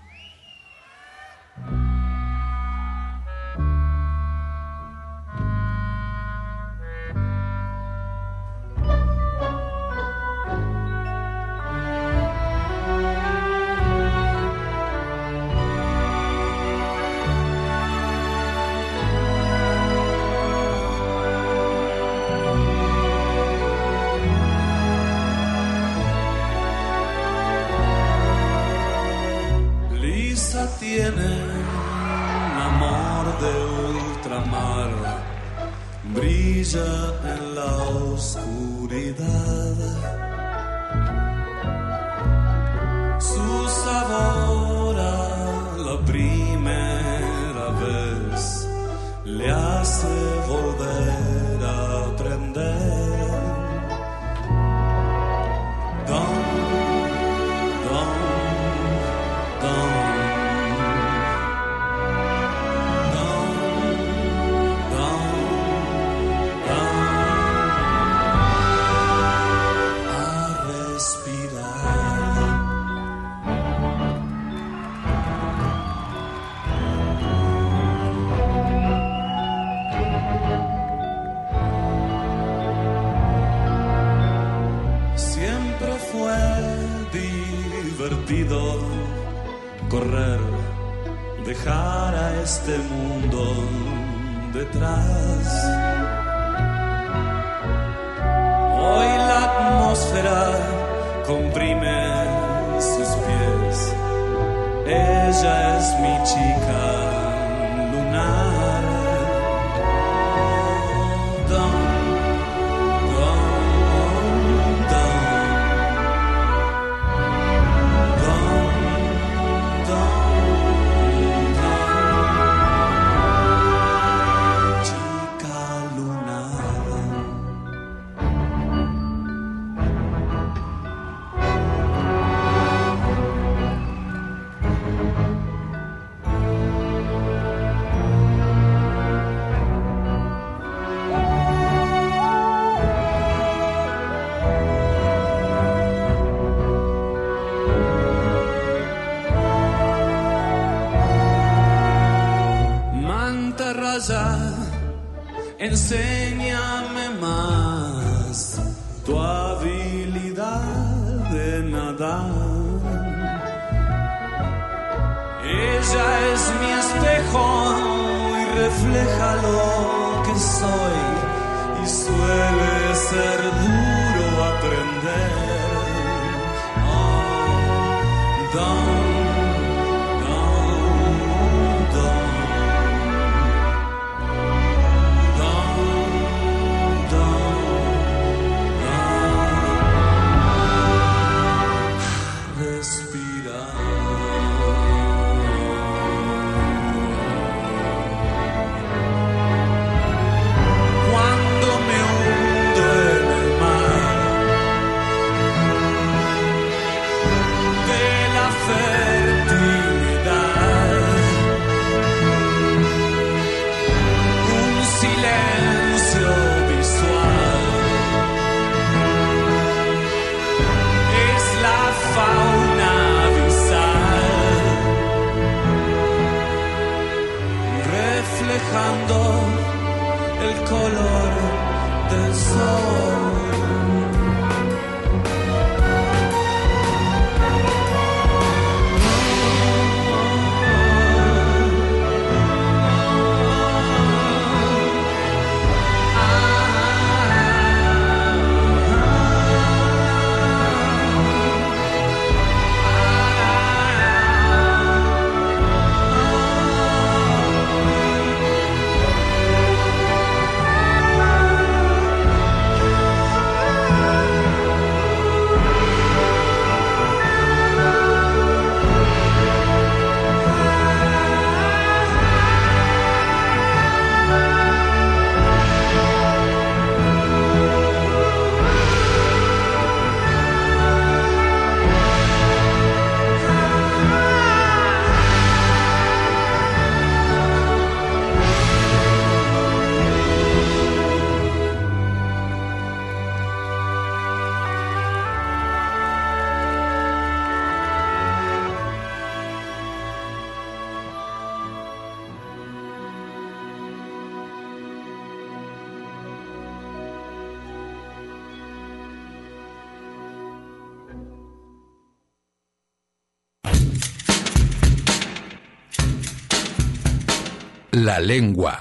Tiene un amor de ultramar, brilla en la oscuridad. Su sabor a la primera vez le hace volver a aprender. Don, don, don. Correr, dejar a este mundo detrás. Hoy la atmósfera comprime sus pies. Ella es mi chica lunar. Dum, dum, dum. Dum, dum, dum. Chica lunar. Manta raya, enséñame más tu habilidad de nadar. Ella es mi espejo y refleja lo que soy, y suele ser duro aprender. Oh, don, don, don. Cuando me hundo en el mar de la fertilidad, un silencio visual es la fauna abisal, reflejando el color del sol. La lengua.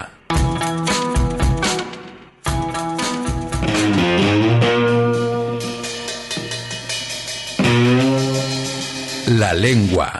La lengua.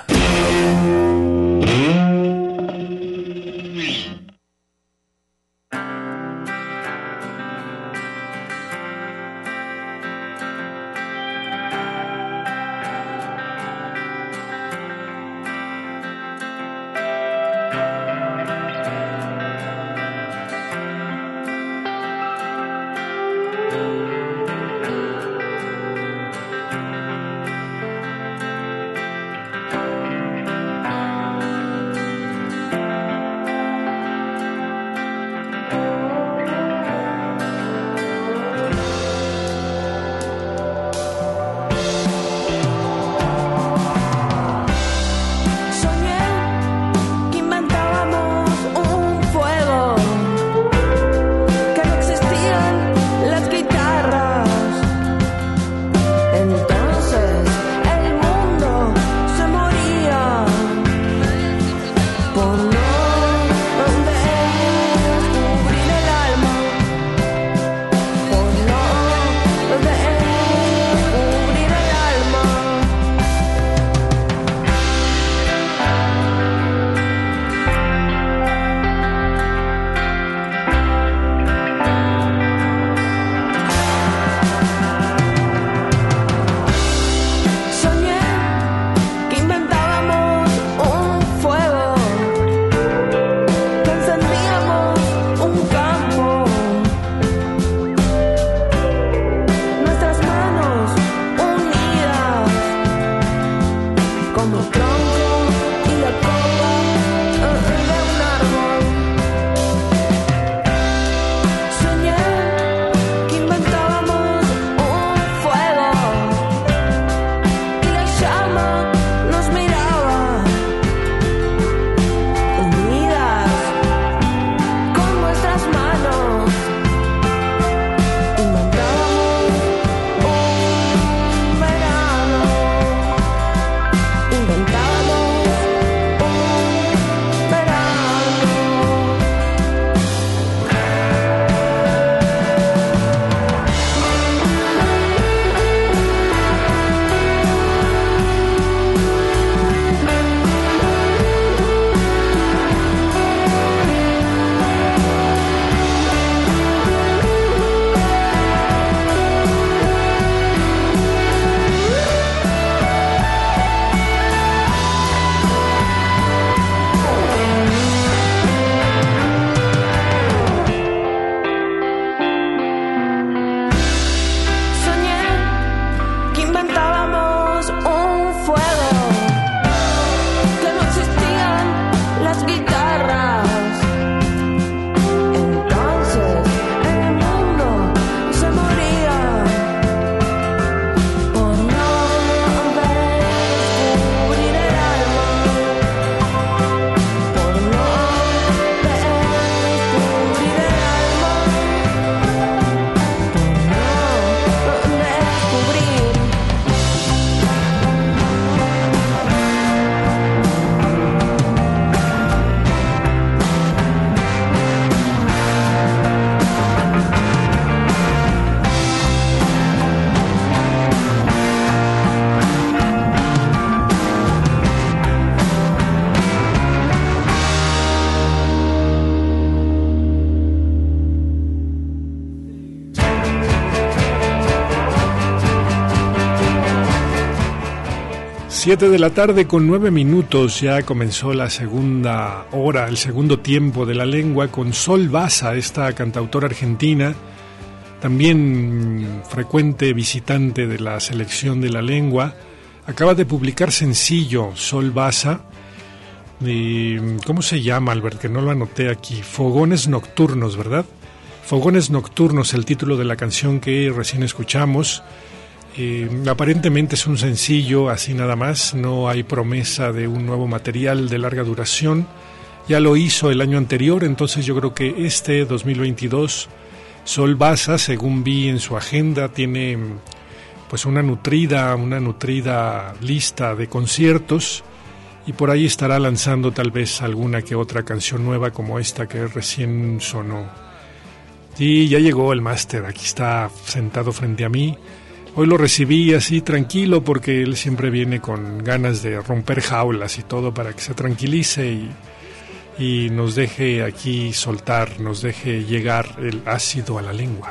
Siete de la tarde con nueve minutos, ya comenzó la segunda hora, el segundo tiempo de la lengua con Sol Baza, esta cantautora argentina, también frecuente visitante de la selección de la lengua. Acaba de publicar sencillo Sol Baza, y, ¿cómo se llama, Albert? Que no lo anoté aquí. Fogones Nocturnos, ¿verdad? Fogones Nocturnos, el título de la canción que recién escuchamos. Eh, aparentemente es un sencillo, así nada más, no hay promesa de un nuevo material de larga duración. Ya lo hizo el año anterior, entonces yo creo que este dos mil veintidós Sol Baza, según vi en su agenda, tiene pues una nutrida, una nutrida lista de conciertos, y por ahí estará lanzando tal vez alguna que otra canción nueva como esta que recién sonó. Y ya llegó el máster, aquí está sentado frente a mí. Hoy lo recibí así tranquilo porque él siempre viene con ganas de romper jaulas y todo para que se tranquilice y, y nos deje aquí soltar, nos deje llegar el ácido a la lengua.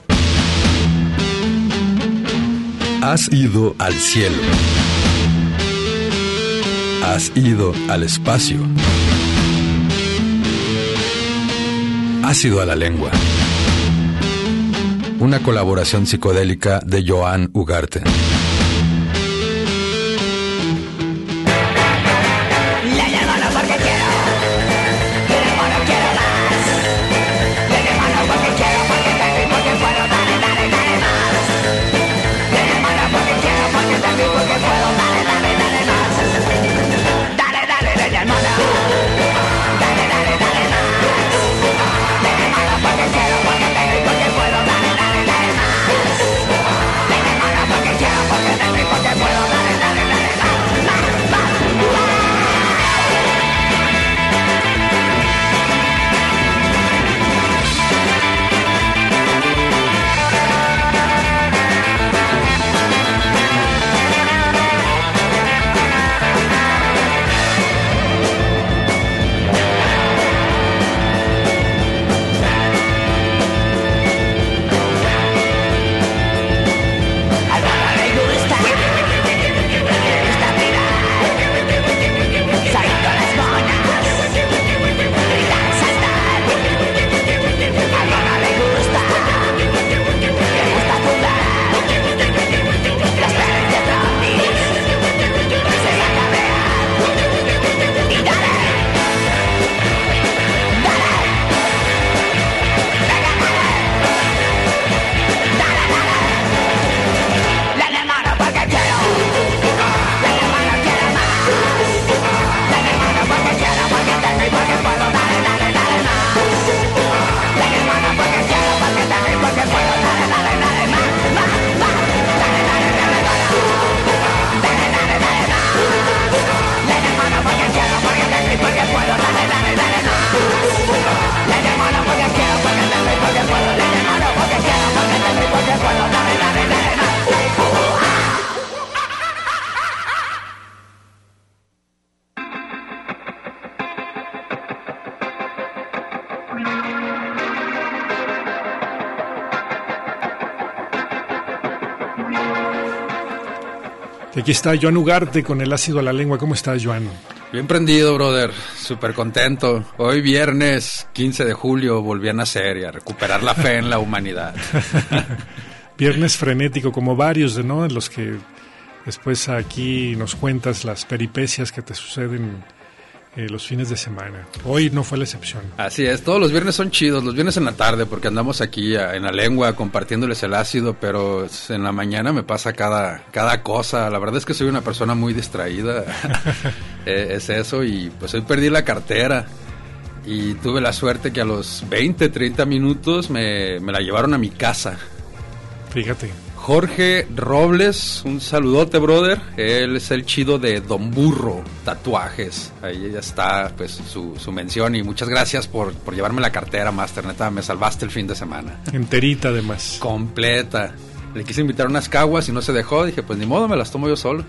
Has ido al cielo. Has ido al espacio. Ácido a la lengua. Una colaboración psicodélica de Joan Ugarte. Aquí está Joan Ugarte con el ácido a la lengua. ¿Cómo estás, Joan? Bien prendido, brother. Súper contento. Hoy viernes quince de julio volví a nacer y a recuperar la fe en la humanidad. Viernes frenético, como varios, ¿no? En los que después aquí nos cuentas las peripecias que te suceden eh, los fines de semana. Hoy no fue la excepción. Así es, todos los viernes son chidos, los viernes en la tarde, porque andamos aquí a, en la lengua compartiéndoles el ácido, pero en la mañana me pasa cada, cada cosa. La verdad es que soy una persona muy distraída, eh, es eso, y pues hoy perdí la cartera. Y tuve la suerte que a los veinte, treinta minutos me, me la llevaron a mi casa. Fíjate. Jorge Robles, un saludote, brother. Él es el chido de Don Burro Tatuajes. Ahí ya está pues su, su mención. Y muchas gracias por, por llevarme la cartera, Master. Neta, me salvaste el fin de semana. Enterita, además. Completa. Le quise invitar unas caguas y no se dejó. Dije, pues ni modo, me las tomo yo solo.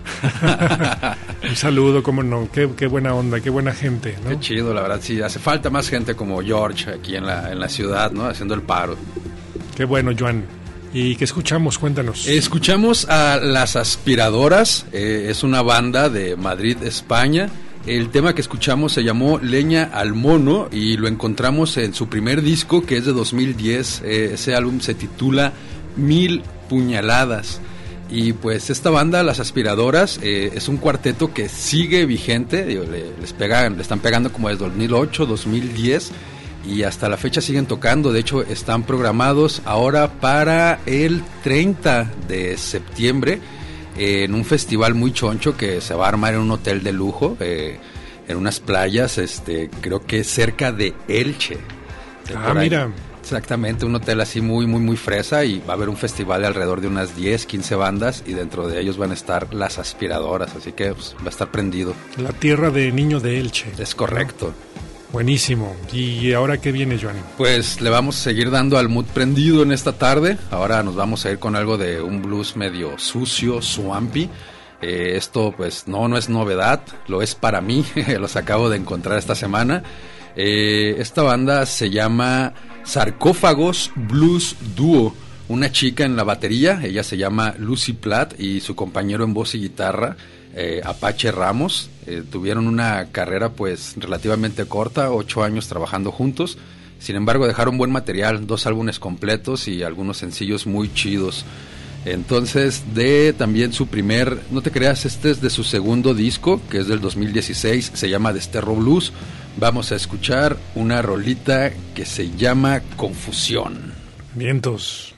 Un saludo, cómo no. Qué, qué buena onda, qué buena gente, ¿no? Qué chido, la verdad. Sí, hace falta más gente como George aquí en la, en la ciudad, ¿no? Haciendo el paro. Qué bueno, Joan. ¿Y qué escuchamos? Cuéntanos. Escuchamos a Las Aspiradoras, eh, es una banda de Madrid, España. El tema que escuchamos se llamó Leña al Mono y lo encontramos en su primer disco, que es de dos mil diez. Eh, ese álbum se titula Mil Puñaladas. Y pues esta banda, Las Aspiradoras, eh, es un cuarteto que sigue vigente. Digo, le, les pegan, le están pegando como desde dos mil ocho, dos mil diez y hasta la fecha siguen tocando. De hecho, están programados ahora para el treinta de septiembre eh, en un festival muy choncho que se va a armar en un hotel de lujo, eh, en unas playas, este, creo que cerca de Elche. De ah, mira. Exactamente, un hotel así muy, muy, muy fresa, y va a haber un festival de alrededor de unas diez, quince bandas, y dentro de ellos van a estar Las Aspiradoras, así que pues, va a estar prendido. La tierra de Niño de Elche. Es correcto. ¿No? Buenísimo. ¿Y ahora qué viene, Johnny? Pues le vamos a seguir dando al mood prendido en esta tarde. Ahora nos vamos a ir con algo de un blues medio sucio, swampy. Eh, esto pues no, no es novedad, lo es para mí, los acabo de encontrar esta semana. Eh, esta banda se llama Sarcófagos Blues Duo. Una chica en la batería, ella se llama Lucy Platt, y su compañero en voz y guitarra, eh, Apache Ramos. Eh, tuvieron una carrera pues relativamente corta, ocho años trabajando juntos. Sin embargo, dejaron buen material, dos álbumes completos y algunos sencillos muy chidos. Entonces, de también su primer, no te creas, este es de su segundo disco, que es del dos mil dieciséis, se llama Desterro Blues. Vamos a escuchar una rolita que se llama Confusión. Vientos.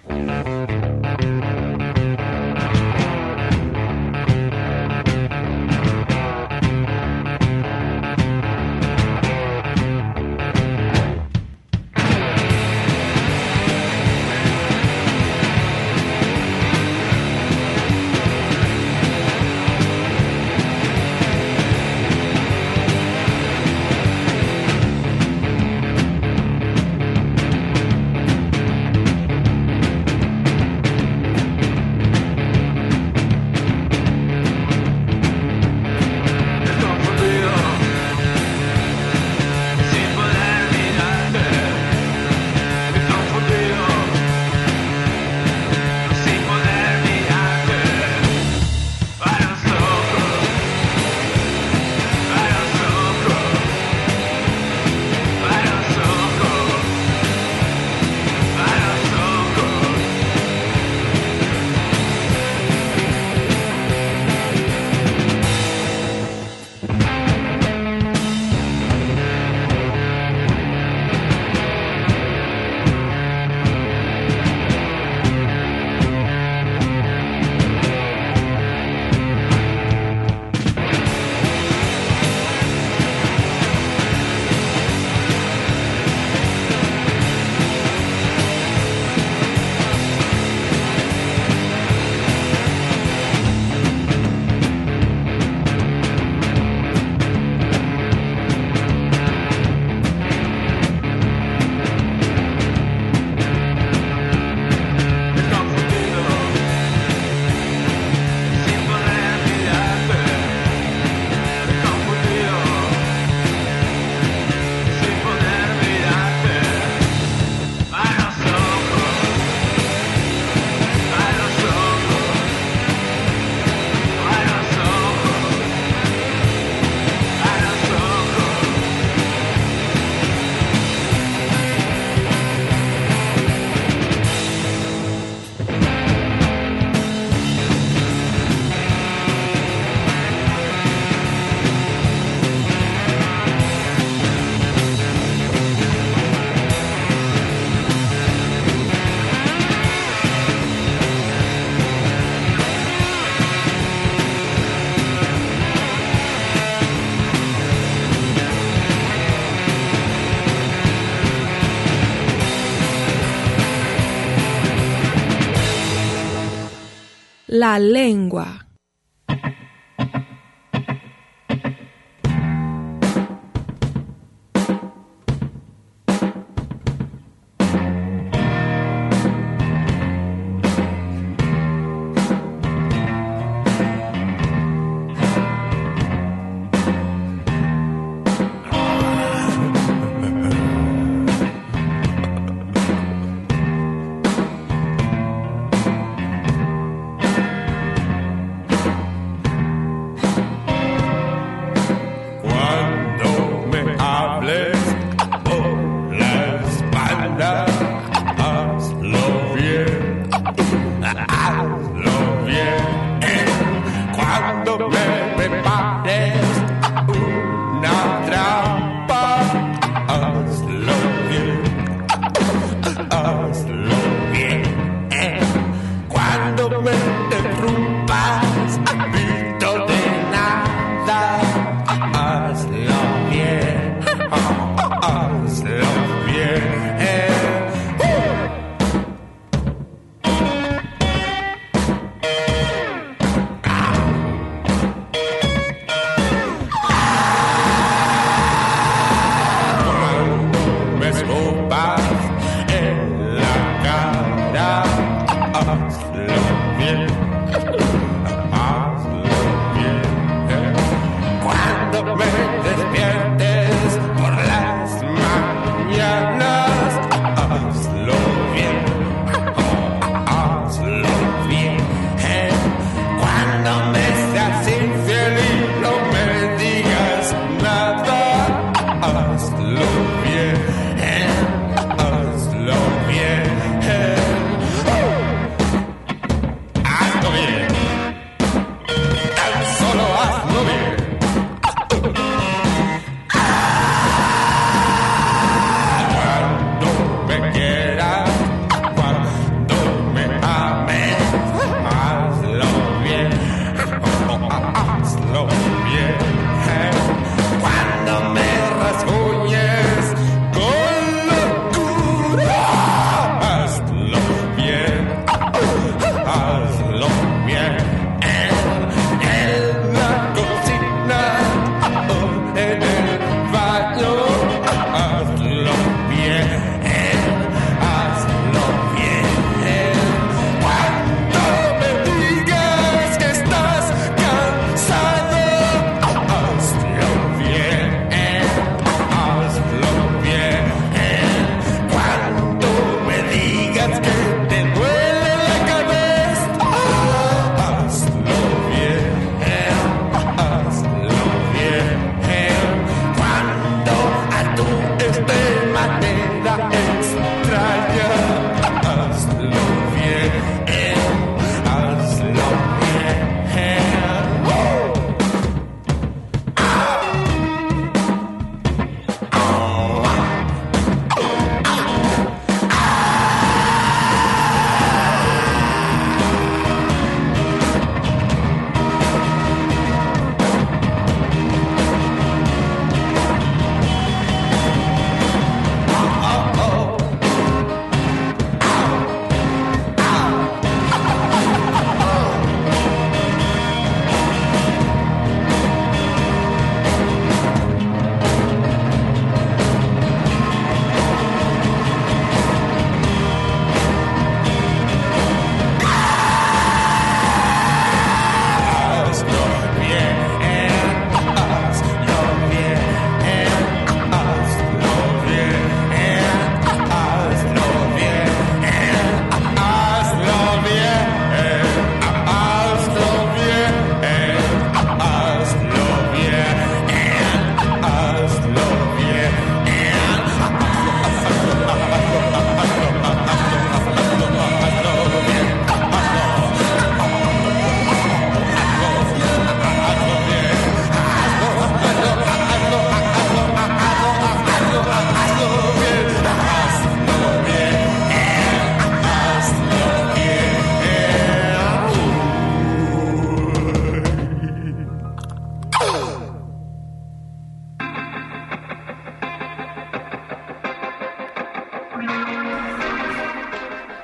La lengua.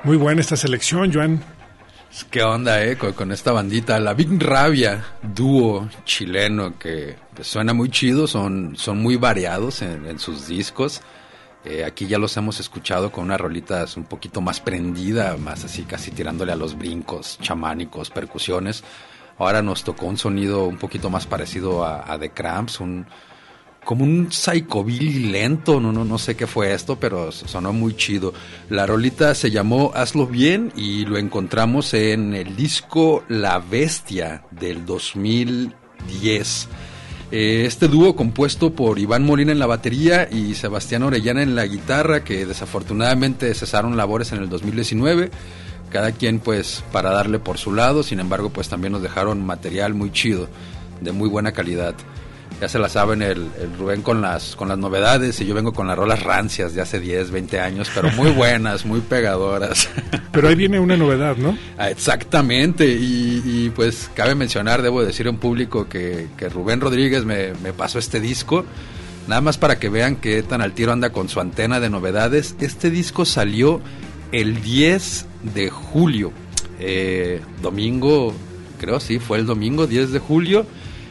Muy buena esta selección, Joan. ¿Qué onda, eh? Con, con esta bandita, la Big Rabia, dúo chileno que pues, suena muy chido, son, son muy variados en, en sus discos. Eh, aquí ya los hemos escuchado con unas rolitas un poquito más prendida, más así casi tirándole a los brincos chamánicos, percusiones. Ahora nos tocó un sonido un poquito más parecido a, a The Cramps, un, como un psychobilly lento, no, no, no sé qué fue esto, pero sonó muy chido. La rolita se llamó Hazlo Bien y lo encontramos en el disco La Bestia del dos mil diez. Este dúo compuesto por Iván Molina en la batería y Sebastián Orellana en la guitarra, que desafortunadamente cesaron labores en el dos mil diecinueve, cada quien pues para darle por su lado. Sin embargo pues también nos dejaron material muy chido, de muy buena calidad. Ya se la saben el, el Rubén con las, con las novedades y yo vengo con las rolas rancias de hace diez, veinte años, pero muy buenas, muy pegadoras. Pero ahí viene una novedad, ¿no? Ah, exactamente, y, y pues cabe mencionar, debo decir en público que, que Rubén Rodríguez me, me pasó este disco, nada más para que vean que tan al tiro anda con su antena de novedades. Este disco salió el diez de julio, eh, domingo, creo sí, fue el domingo diez de julio.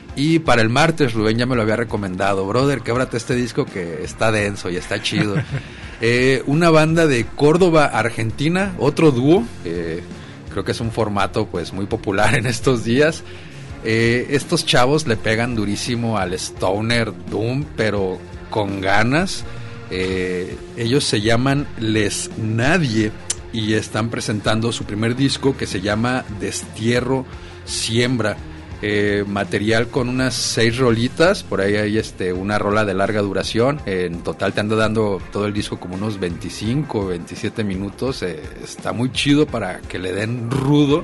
Y para el martes Rubén ya me lo había recomendado. Brother, québrate este disco que está denso y está chido. eh, una banda de Córdoba, Argentina, otro dúo. Eh, creo que es un formato pues muy popular en estos días. Eh, estos chavos le pegan durísimo al stoner doom, pero con ganas. Eh, ellos se llaman Les Nadie y están presentando su primer disco que se llama Destierro Siembra. Eh, material con unas seis rolitas, por ahí hay este, una rola de larga duración, en total te anda dando todo el disco como unos veinticinco, veintisiete minutos, eh, está muy chido para que le den rudo.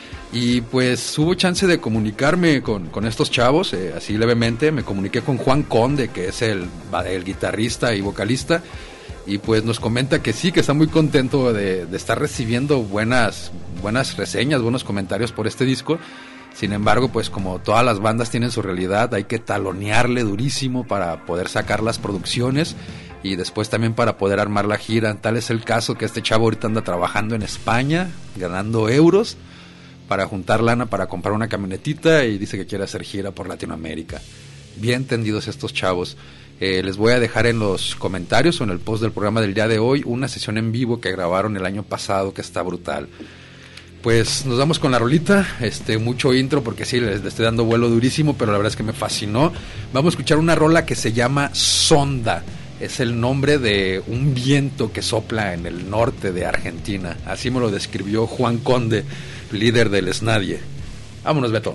Y pues hubo chance de comunicarme con, con estos chavos, eh, así levemente, me comuniqué con Juan Conde, que es el, el guitarrista y vocalista, y pues nos comenta que sí, que está muy contento de, de estar recibiendo buenas, buenas reseñas, buenos comentarios por este disco. Sin embargo, pues como todas las bandas tienen su realidad, hay que talonearle durísimo para poder sacar las producciones y después también para poder armar la gira. Tal es el caso que este chavo ahorita anda trabajando en España, ganando euros para juntar lana para comprar una camionetita y dice que quiere hacer gira por Latinoamérica. Bien tendidos estos chavos. Eh, les voy a dejar en los comentarios o en el post del programa del día de hoy una sesión en vivo que grabaron el año pasado que está brutal. Pues nos vamos con la rolita, este, mucho intro porque sí, les, les estoy dando vuelo durísimo, pero la verdad es que me fascinó. Vamos a escuchar una rola que se llama Sonda, es el nombre de un viento que sopla en el norte de Argentina, así me lo describió Juan Conde, líder de Les Nadie. Vámonos, Beto.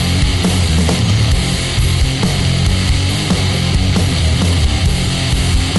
We'll be right back.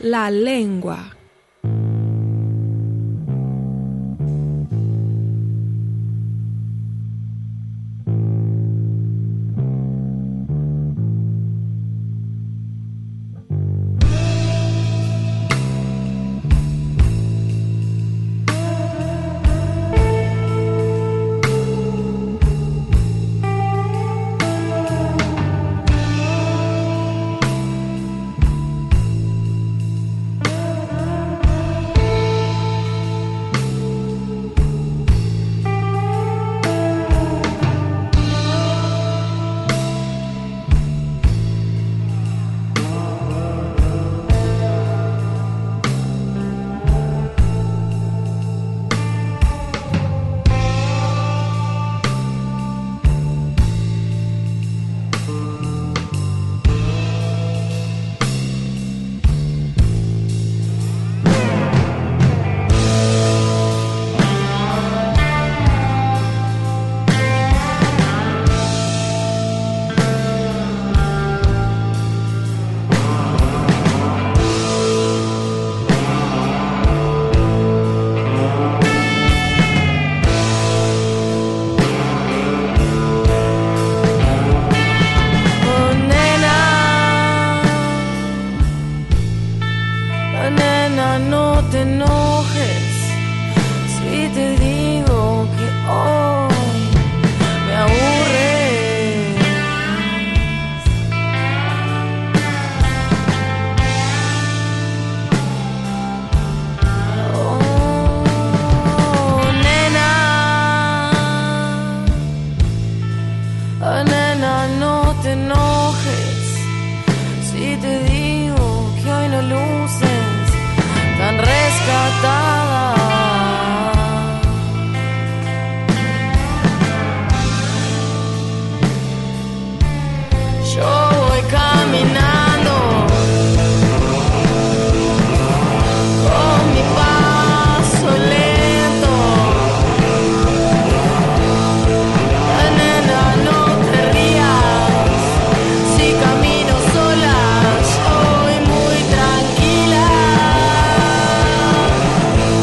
La lengua. Sola, soy muy tranquila.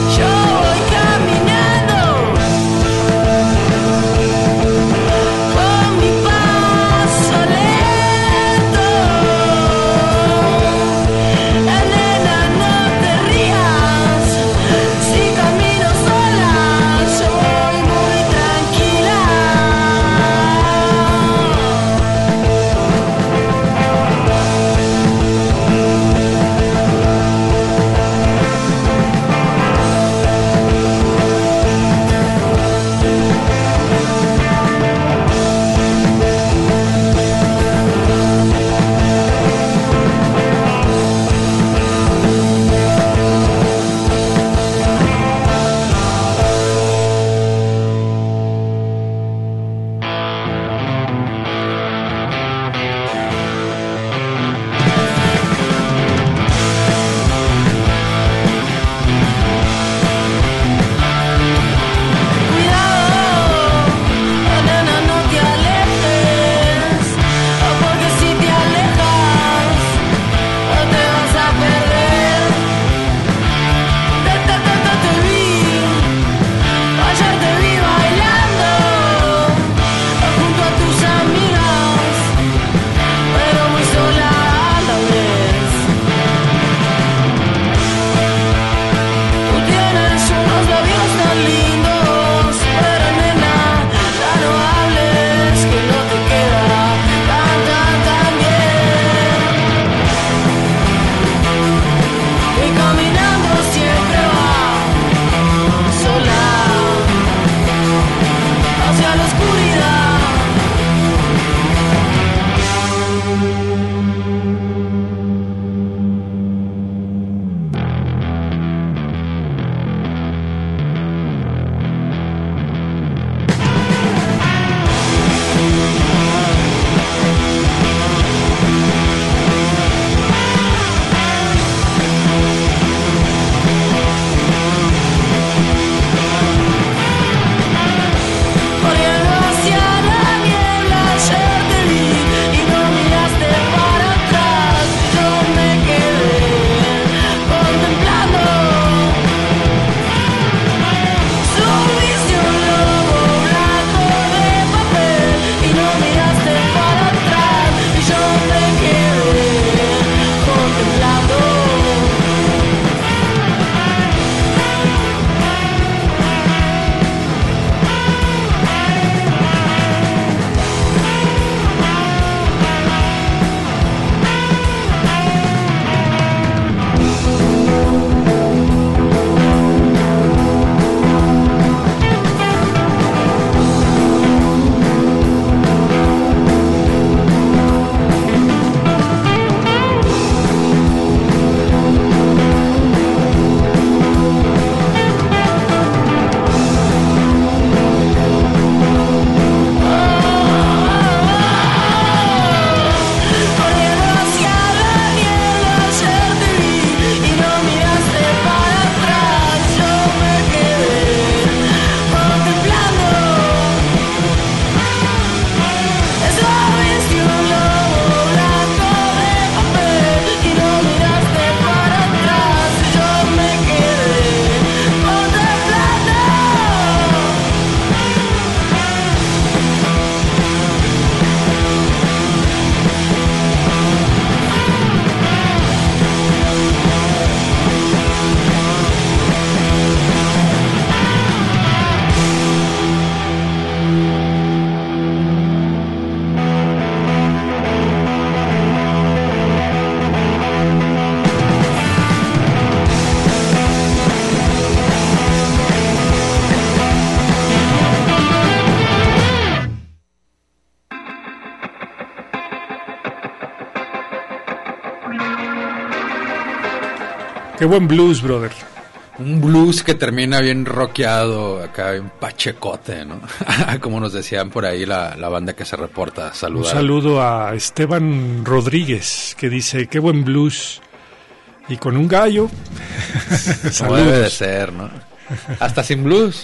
Qué buen blues, brother. Un blues que termina bien rockeado, acá bien pachecote, ¿no? Como nos decían por ahí la, la banda que se reporta. Saludar. Un saludo a Esteban Rodríguez, que dice, qué buen blues. Y con un gallo. Como debe de ser, ¿no? Hasta sin blues.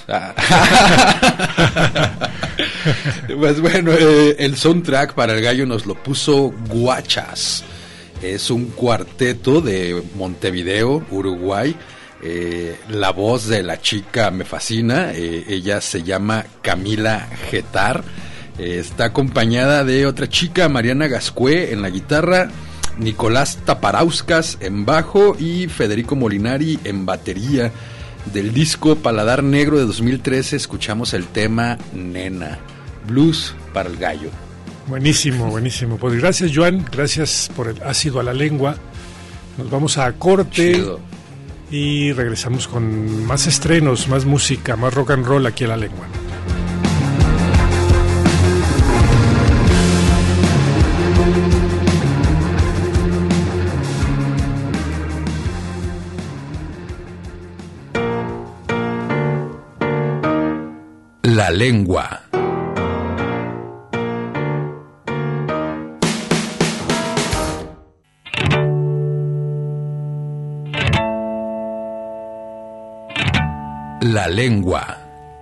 Pues bueno, eh, el soundtrack para el gallo nos lo puso Guachas. Es un cuarteto de Montevideo, Uruguay. Eh, la voz de la chica me fascina. Eh, ella se llama Camila Getar. Eh, está acompañada de otra chica, Mariana Gascué, en la guitarra, Nicolás Taparauskas en bajo y Federico Molinari en batería. Del disco Paladar Negro de dos mil trece escuchamos el tema Nena, blues para el gallo. Buenísimo, buenísimo. Pues gracias, Joan, gracias por el ácido a la lengua. Nos vamos a corte. Chido. Y regresamos con más estrenos, más música, más rock and roll aquí a La Lengua. La Lengua. La Lengua.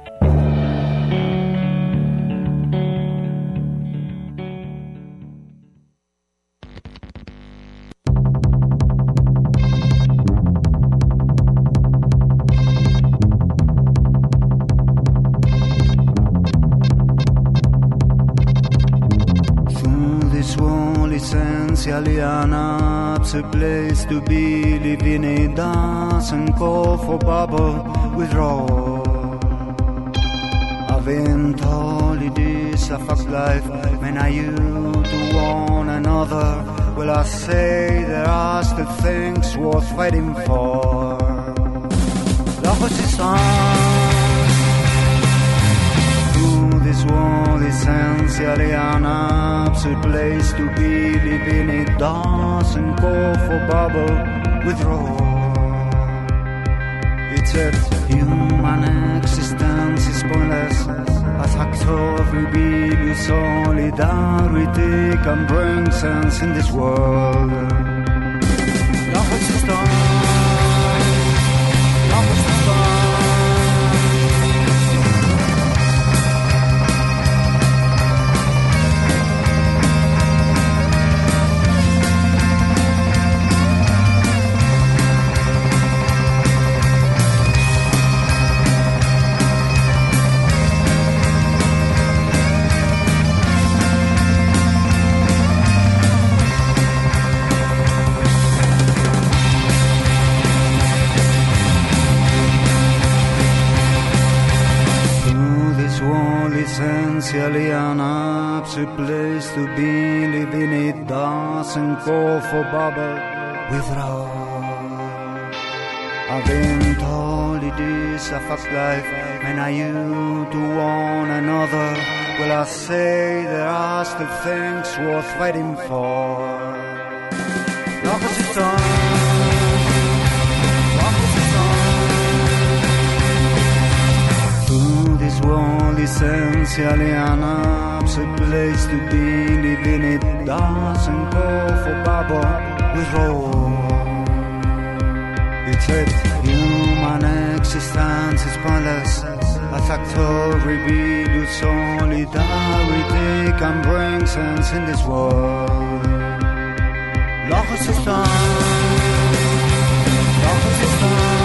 It's a place to be, living a dance and call for bubble withdrawal. Having holidays, a fast life, when are you to one another? Well, I say there are still things worth fighting for. Love is on through this world, essentially an absolute place to be, living a dance and call for bubble withdrawal. It's a human existence is pointless, as act of rebellious solidarity can bring sense in this world. Love is done, love is done. Essentially an absolute place to be, living it doesn't call for bubble withdrawal. Having holidays, a fast life, when are you to one another? Well, I say there are still things worth fighting for. Love is done. This world essentially an absolute place to be, living it doesn't call for bubble withdrawal. It's a human existence is pointless, a fact of rebellious solidarity can bring sense in this world. Love is done, love is done.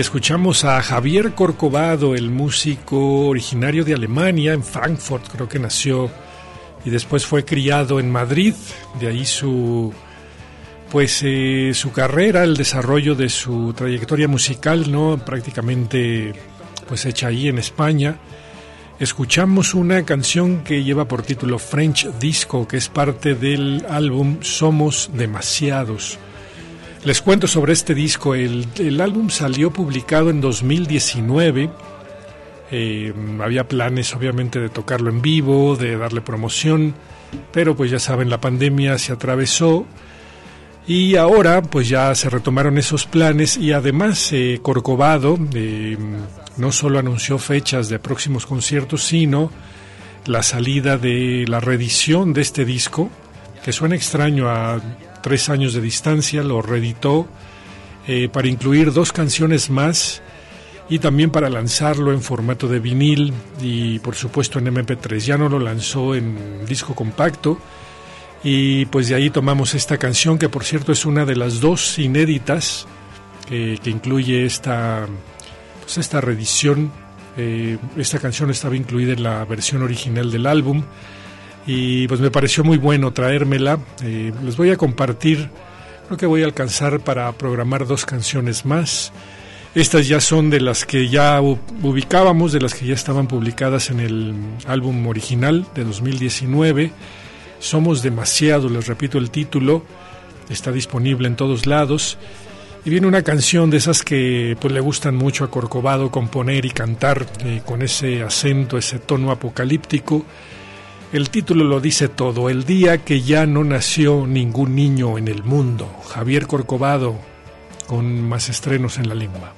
escuchamos a Javier Corcovado, el músico originario de Alemania, en Frankfurt creo que nació y después fue criado en Madrid, de ahí su pues eh, su carrera, el desarrollo de su trayectoria musical, ¿no? Prácticamente pues hecha ahí en España. Escuchamos una canción que lleva por título French Disco, que es parte del álbum Somos Demasiados. Les cuento sobre este disco. El, el álbum salió publicado en dos mil diecinueve. Eh, había planes obviamente de tocarlo en vivo, de darle promoción, pero pues ya saben, la pandemia se atravesó y ahora pues ya se retomaron esos planes y además eh, Corcovado eh, no solo anunció fechas de próximos conciertos, sino la salida de la reedición de este disco, que suena extraño a tres años de distancia. Lo reeditó eh, para incluir dos canciones más y también para lanzarlo en formato de vinil y por supuesto en eme pe tres. Ya no lo lanzó en disco compacto y pues de ahí tomamos esta canción, que por cierto es una de las dos inéditas eh, que incluye esta, pues esta reedición. Eh, esta canción estaba incluida en la versión original del álbum y pues me pareció muy bueno traérmela. Eh, les voy a compartir, creo que voy a alcanzar para programar dos canciones más. Estas ya son de las que ya ubicábamos, de las que ya estaban publicadas en el álbum original de dos mil diecinueve. Somos Demasiados, les repito el título, está disponible en todos lados. Y viene una canción de esas que pues le gustan mucho a Corcovado componer y cantar, eh, con ese acento, ese tono apocalíptico. El título lo dice todo: El día que ya no nació ningún niño en el mundo. Javier Corcovado, con más estrenos en la lengua.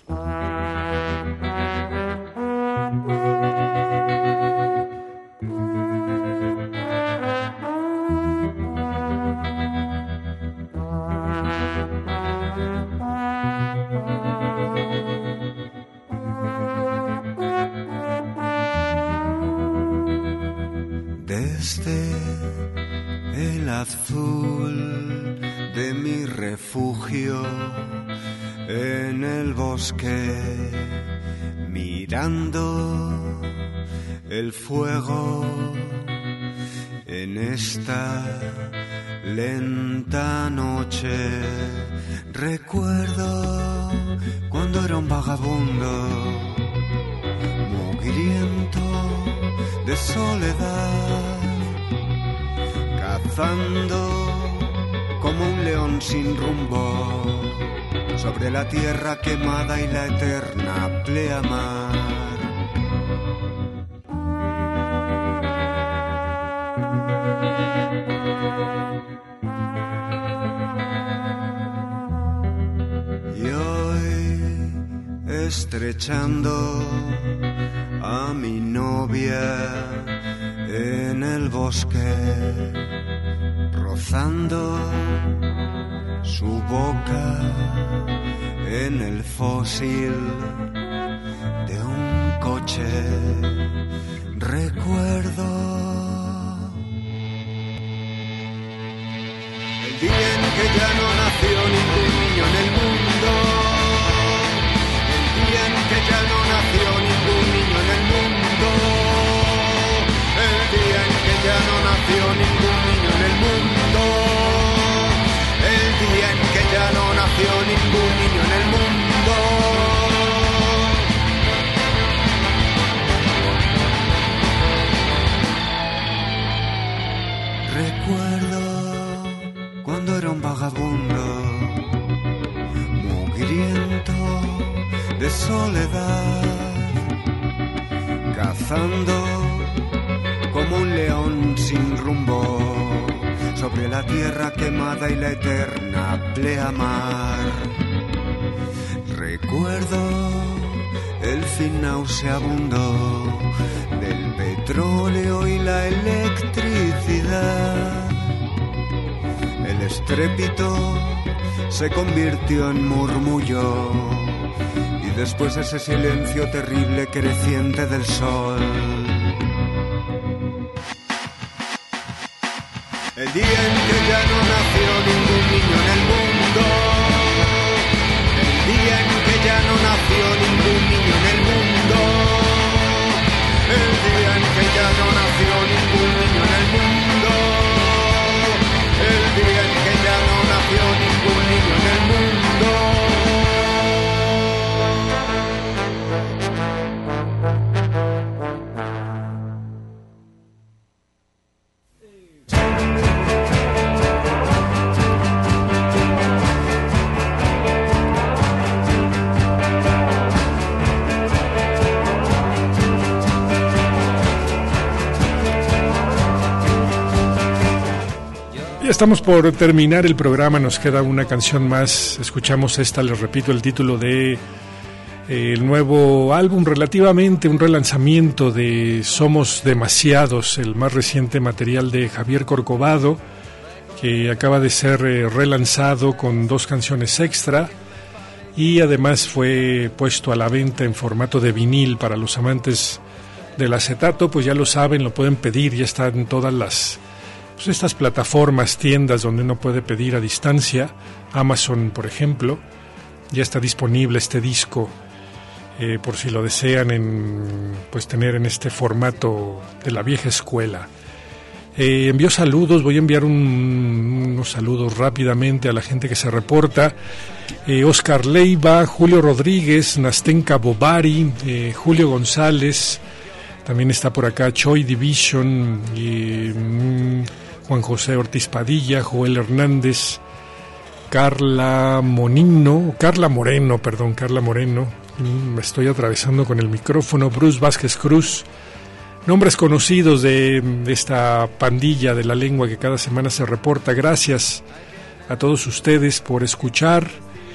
Desde el azul de mi refugio en el bosque, mirando el fuego en esta lenta noche, recuerdo cuando era un vagabundo mugriento de soledad, cazando como un león sin rumbo sobre la tierra quemada y la eterna pleamar. Y hoy, estrechando a mi novia en el bosque, rozando su boca en el fósil de un coche, recuerdo el día en que ya no nació ningún niño en el mundo, el día en que ya no nació ningún niño en el mundo, el día en que ya no nació ningún niño en el mundo, el día en que ya no nació ningún niño en el mundo. Recuerdo cuando era un vagabundo mugriento de soledad, cazando como un león sin rumbo sobre la tierra quemada y la eterna pleamar. Recuerdo el fin nauseabundo del petróleo y la electricidad. El estrépito se convirtió en murmullo y después ese silencio terrible creciente del sol. El día en que ya no nació ningún niño en el mundo, el día en que ya no nació Ya estamos por terminar el programa, nos queda una canción más. Escuchamos esta, les repito, el título de eh, el nuevo álbum, relativamente un relanzamiento de Somos Demasiados, el más reciente material de Javier Corcovado, que acaba de ser eh, relanzado con dos canciones extra y además fue puesto a la venta en formato de vinil para los amantes del acetato. Pues ya lo saben, lo pueden pedir, ya está en todas las pues estas plataformas, tiendas donde uno puede pedir a distancia. Amazon, por ejemplo, ya está disponible este disco, eh, por si lo desean en, pues tener en este formato de la vieja escuela. Eh, envío saludos, voy a enviar un, unos saludos rápidamente a la gente que se reporta. eh, Oscar Leiva, Julio Rodríguez, Nastenka Bobari, eh, Julio González, también está por acá Choi Division, y, mm, Juan José Ortiz Padilla, Joel Hernández, Carla Monino, Carla Moreno, perdón, Carla Moreno, mm, me estoy atravesando con el micrófono, Bruce Vázquez Cruz, nombres conocidos de, de esta pandilla de la lengua que cada semana se reporta. Gracias a todos ustedes por escuchar.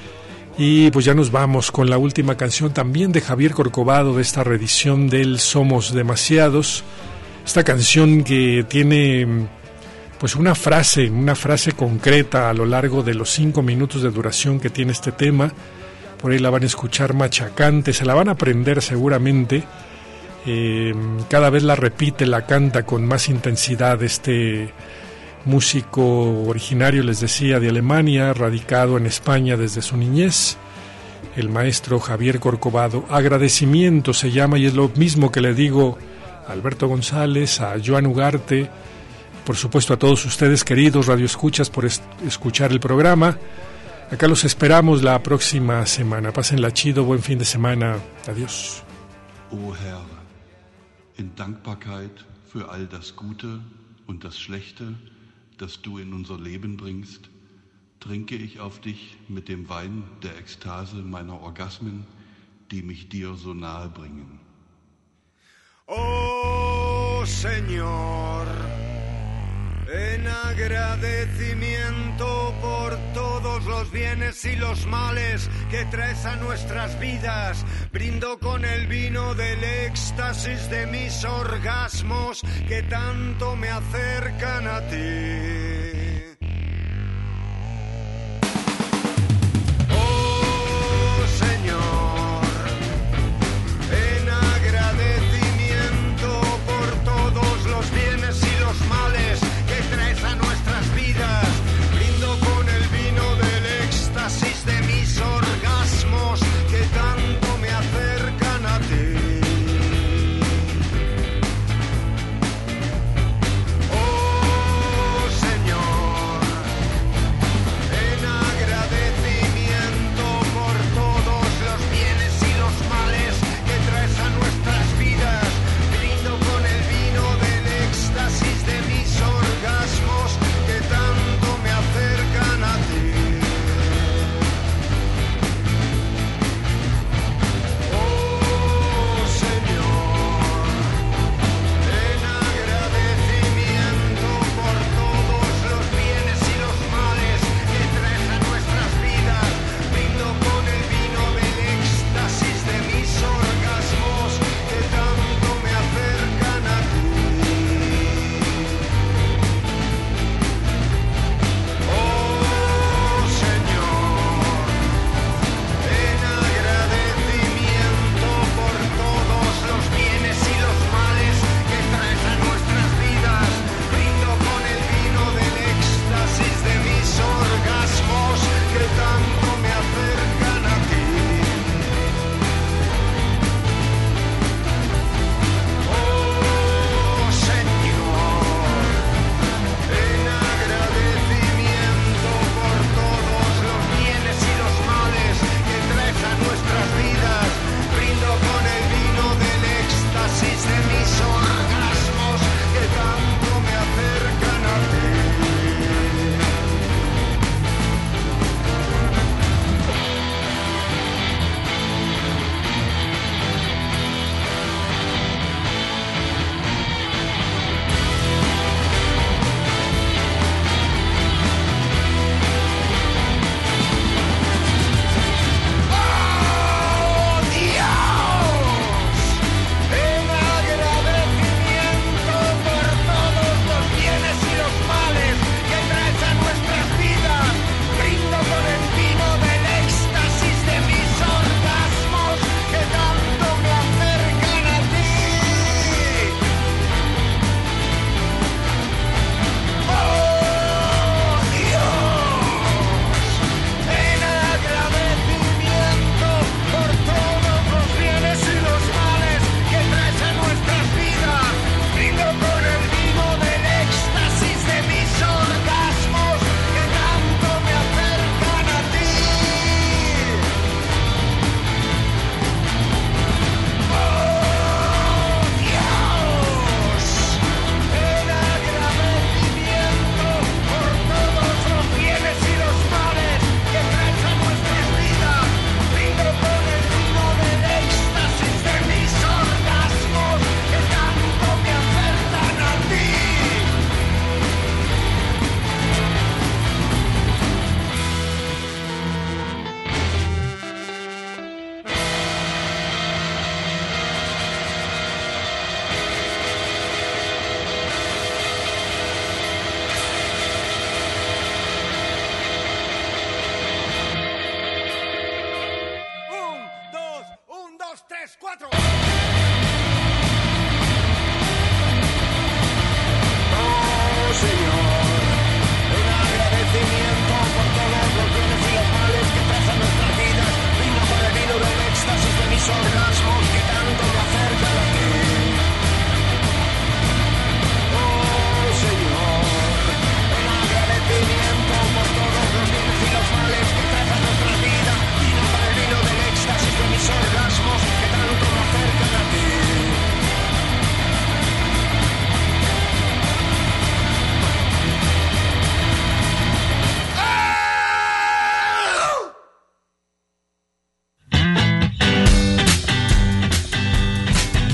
Y pues ya nos vamos con la última canción también de Javier Corcovado, de esta reedición del Somos Demasiados. Esta canción que tiene pues una frase, una frase concreta a lo largo de los cinco minutos de duración que tiene este tema. Por ahí la van a escuchar machacante, se la van a aprender seguramente. Eh, cada vez la repite, la canta con más intensidad este músico originario, les decía, de Alemania, radicado en España desde su niñez, el maestro Javier Corcovado. Agradecimiento se llama, y es lo mismo que le digo a Alberto González, a Joan Ugarte, por supuesto a todos ustedes, queridos radioescuchas, por es- escuchar el programa. Acá los esperamos la próxima semana. Pásenla chido, buen fin de semana. Adiós. O Herr, in Dankbarkeit für all das Gute und das Schlechte, das du in unser Leben bringst, trinke ich auf dich mit dem Wein der Ekstase meiner Orgasmen, die mich dir so nahe bringen. Oh Señor, en agradecimiento por todos los bienes y los males que traes a nuestras vidas, brindo con el vino del éxtasis de mis orgasmos que tanto me acercan a ti. Oh Señor, en agradecimiento por todos los bienes y los males que traes a nuestras vidas, brindo con el vino del éxtasis de mis orgasmos que tanto me acercan a ti. Oh Señor,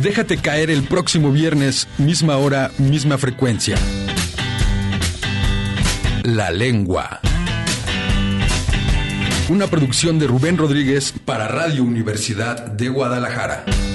déjate caer el próximo viernes, misma hora, misma frecuencia. La Lengua. Una producción de Rubén Rodríguez para Radio Universidad de Guadalajara.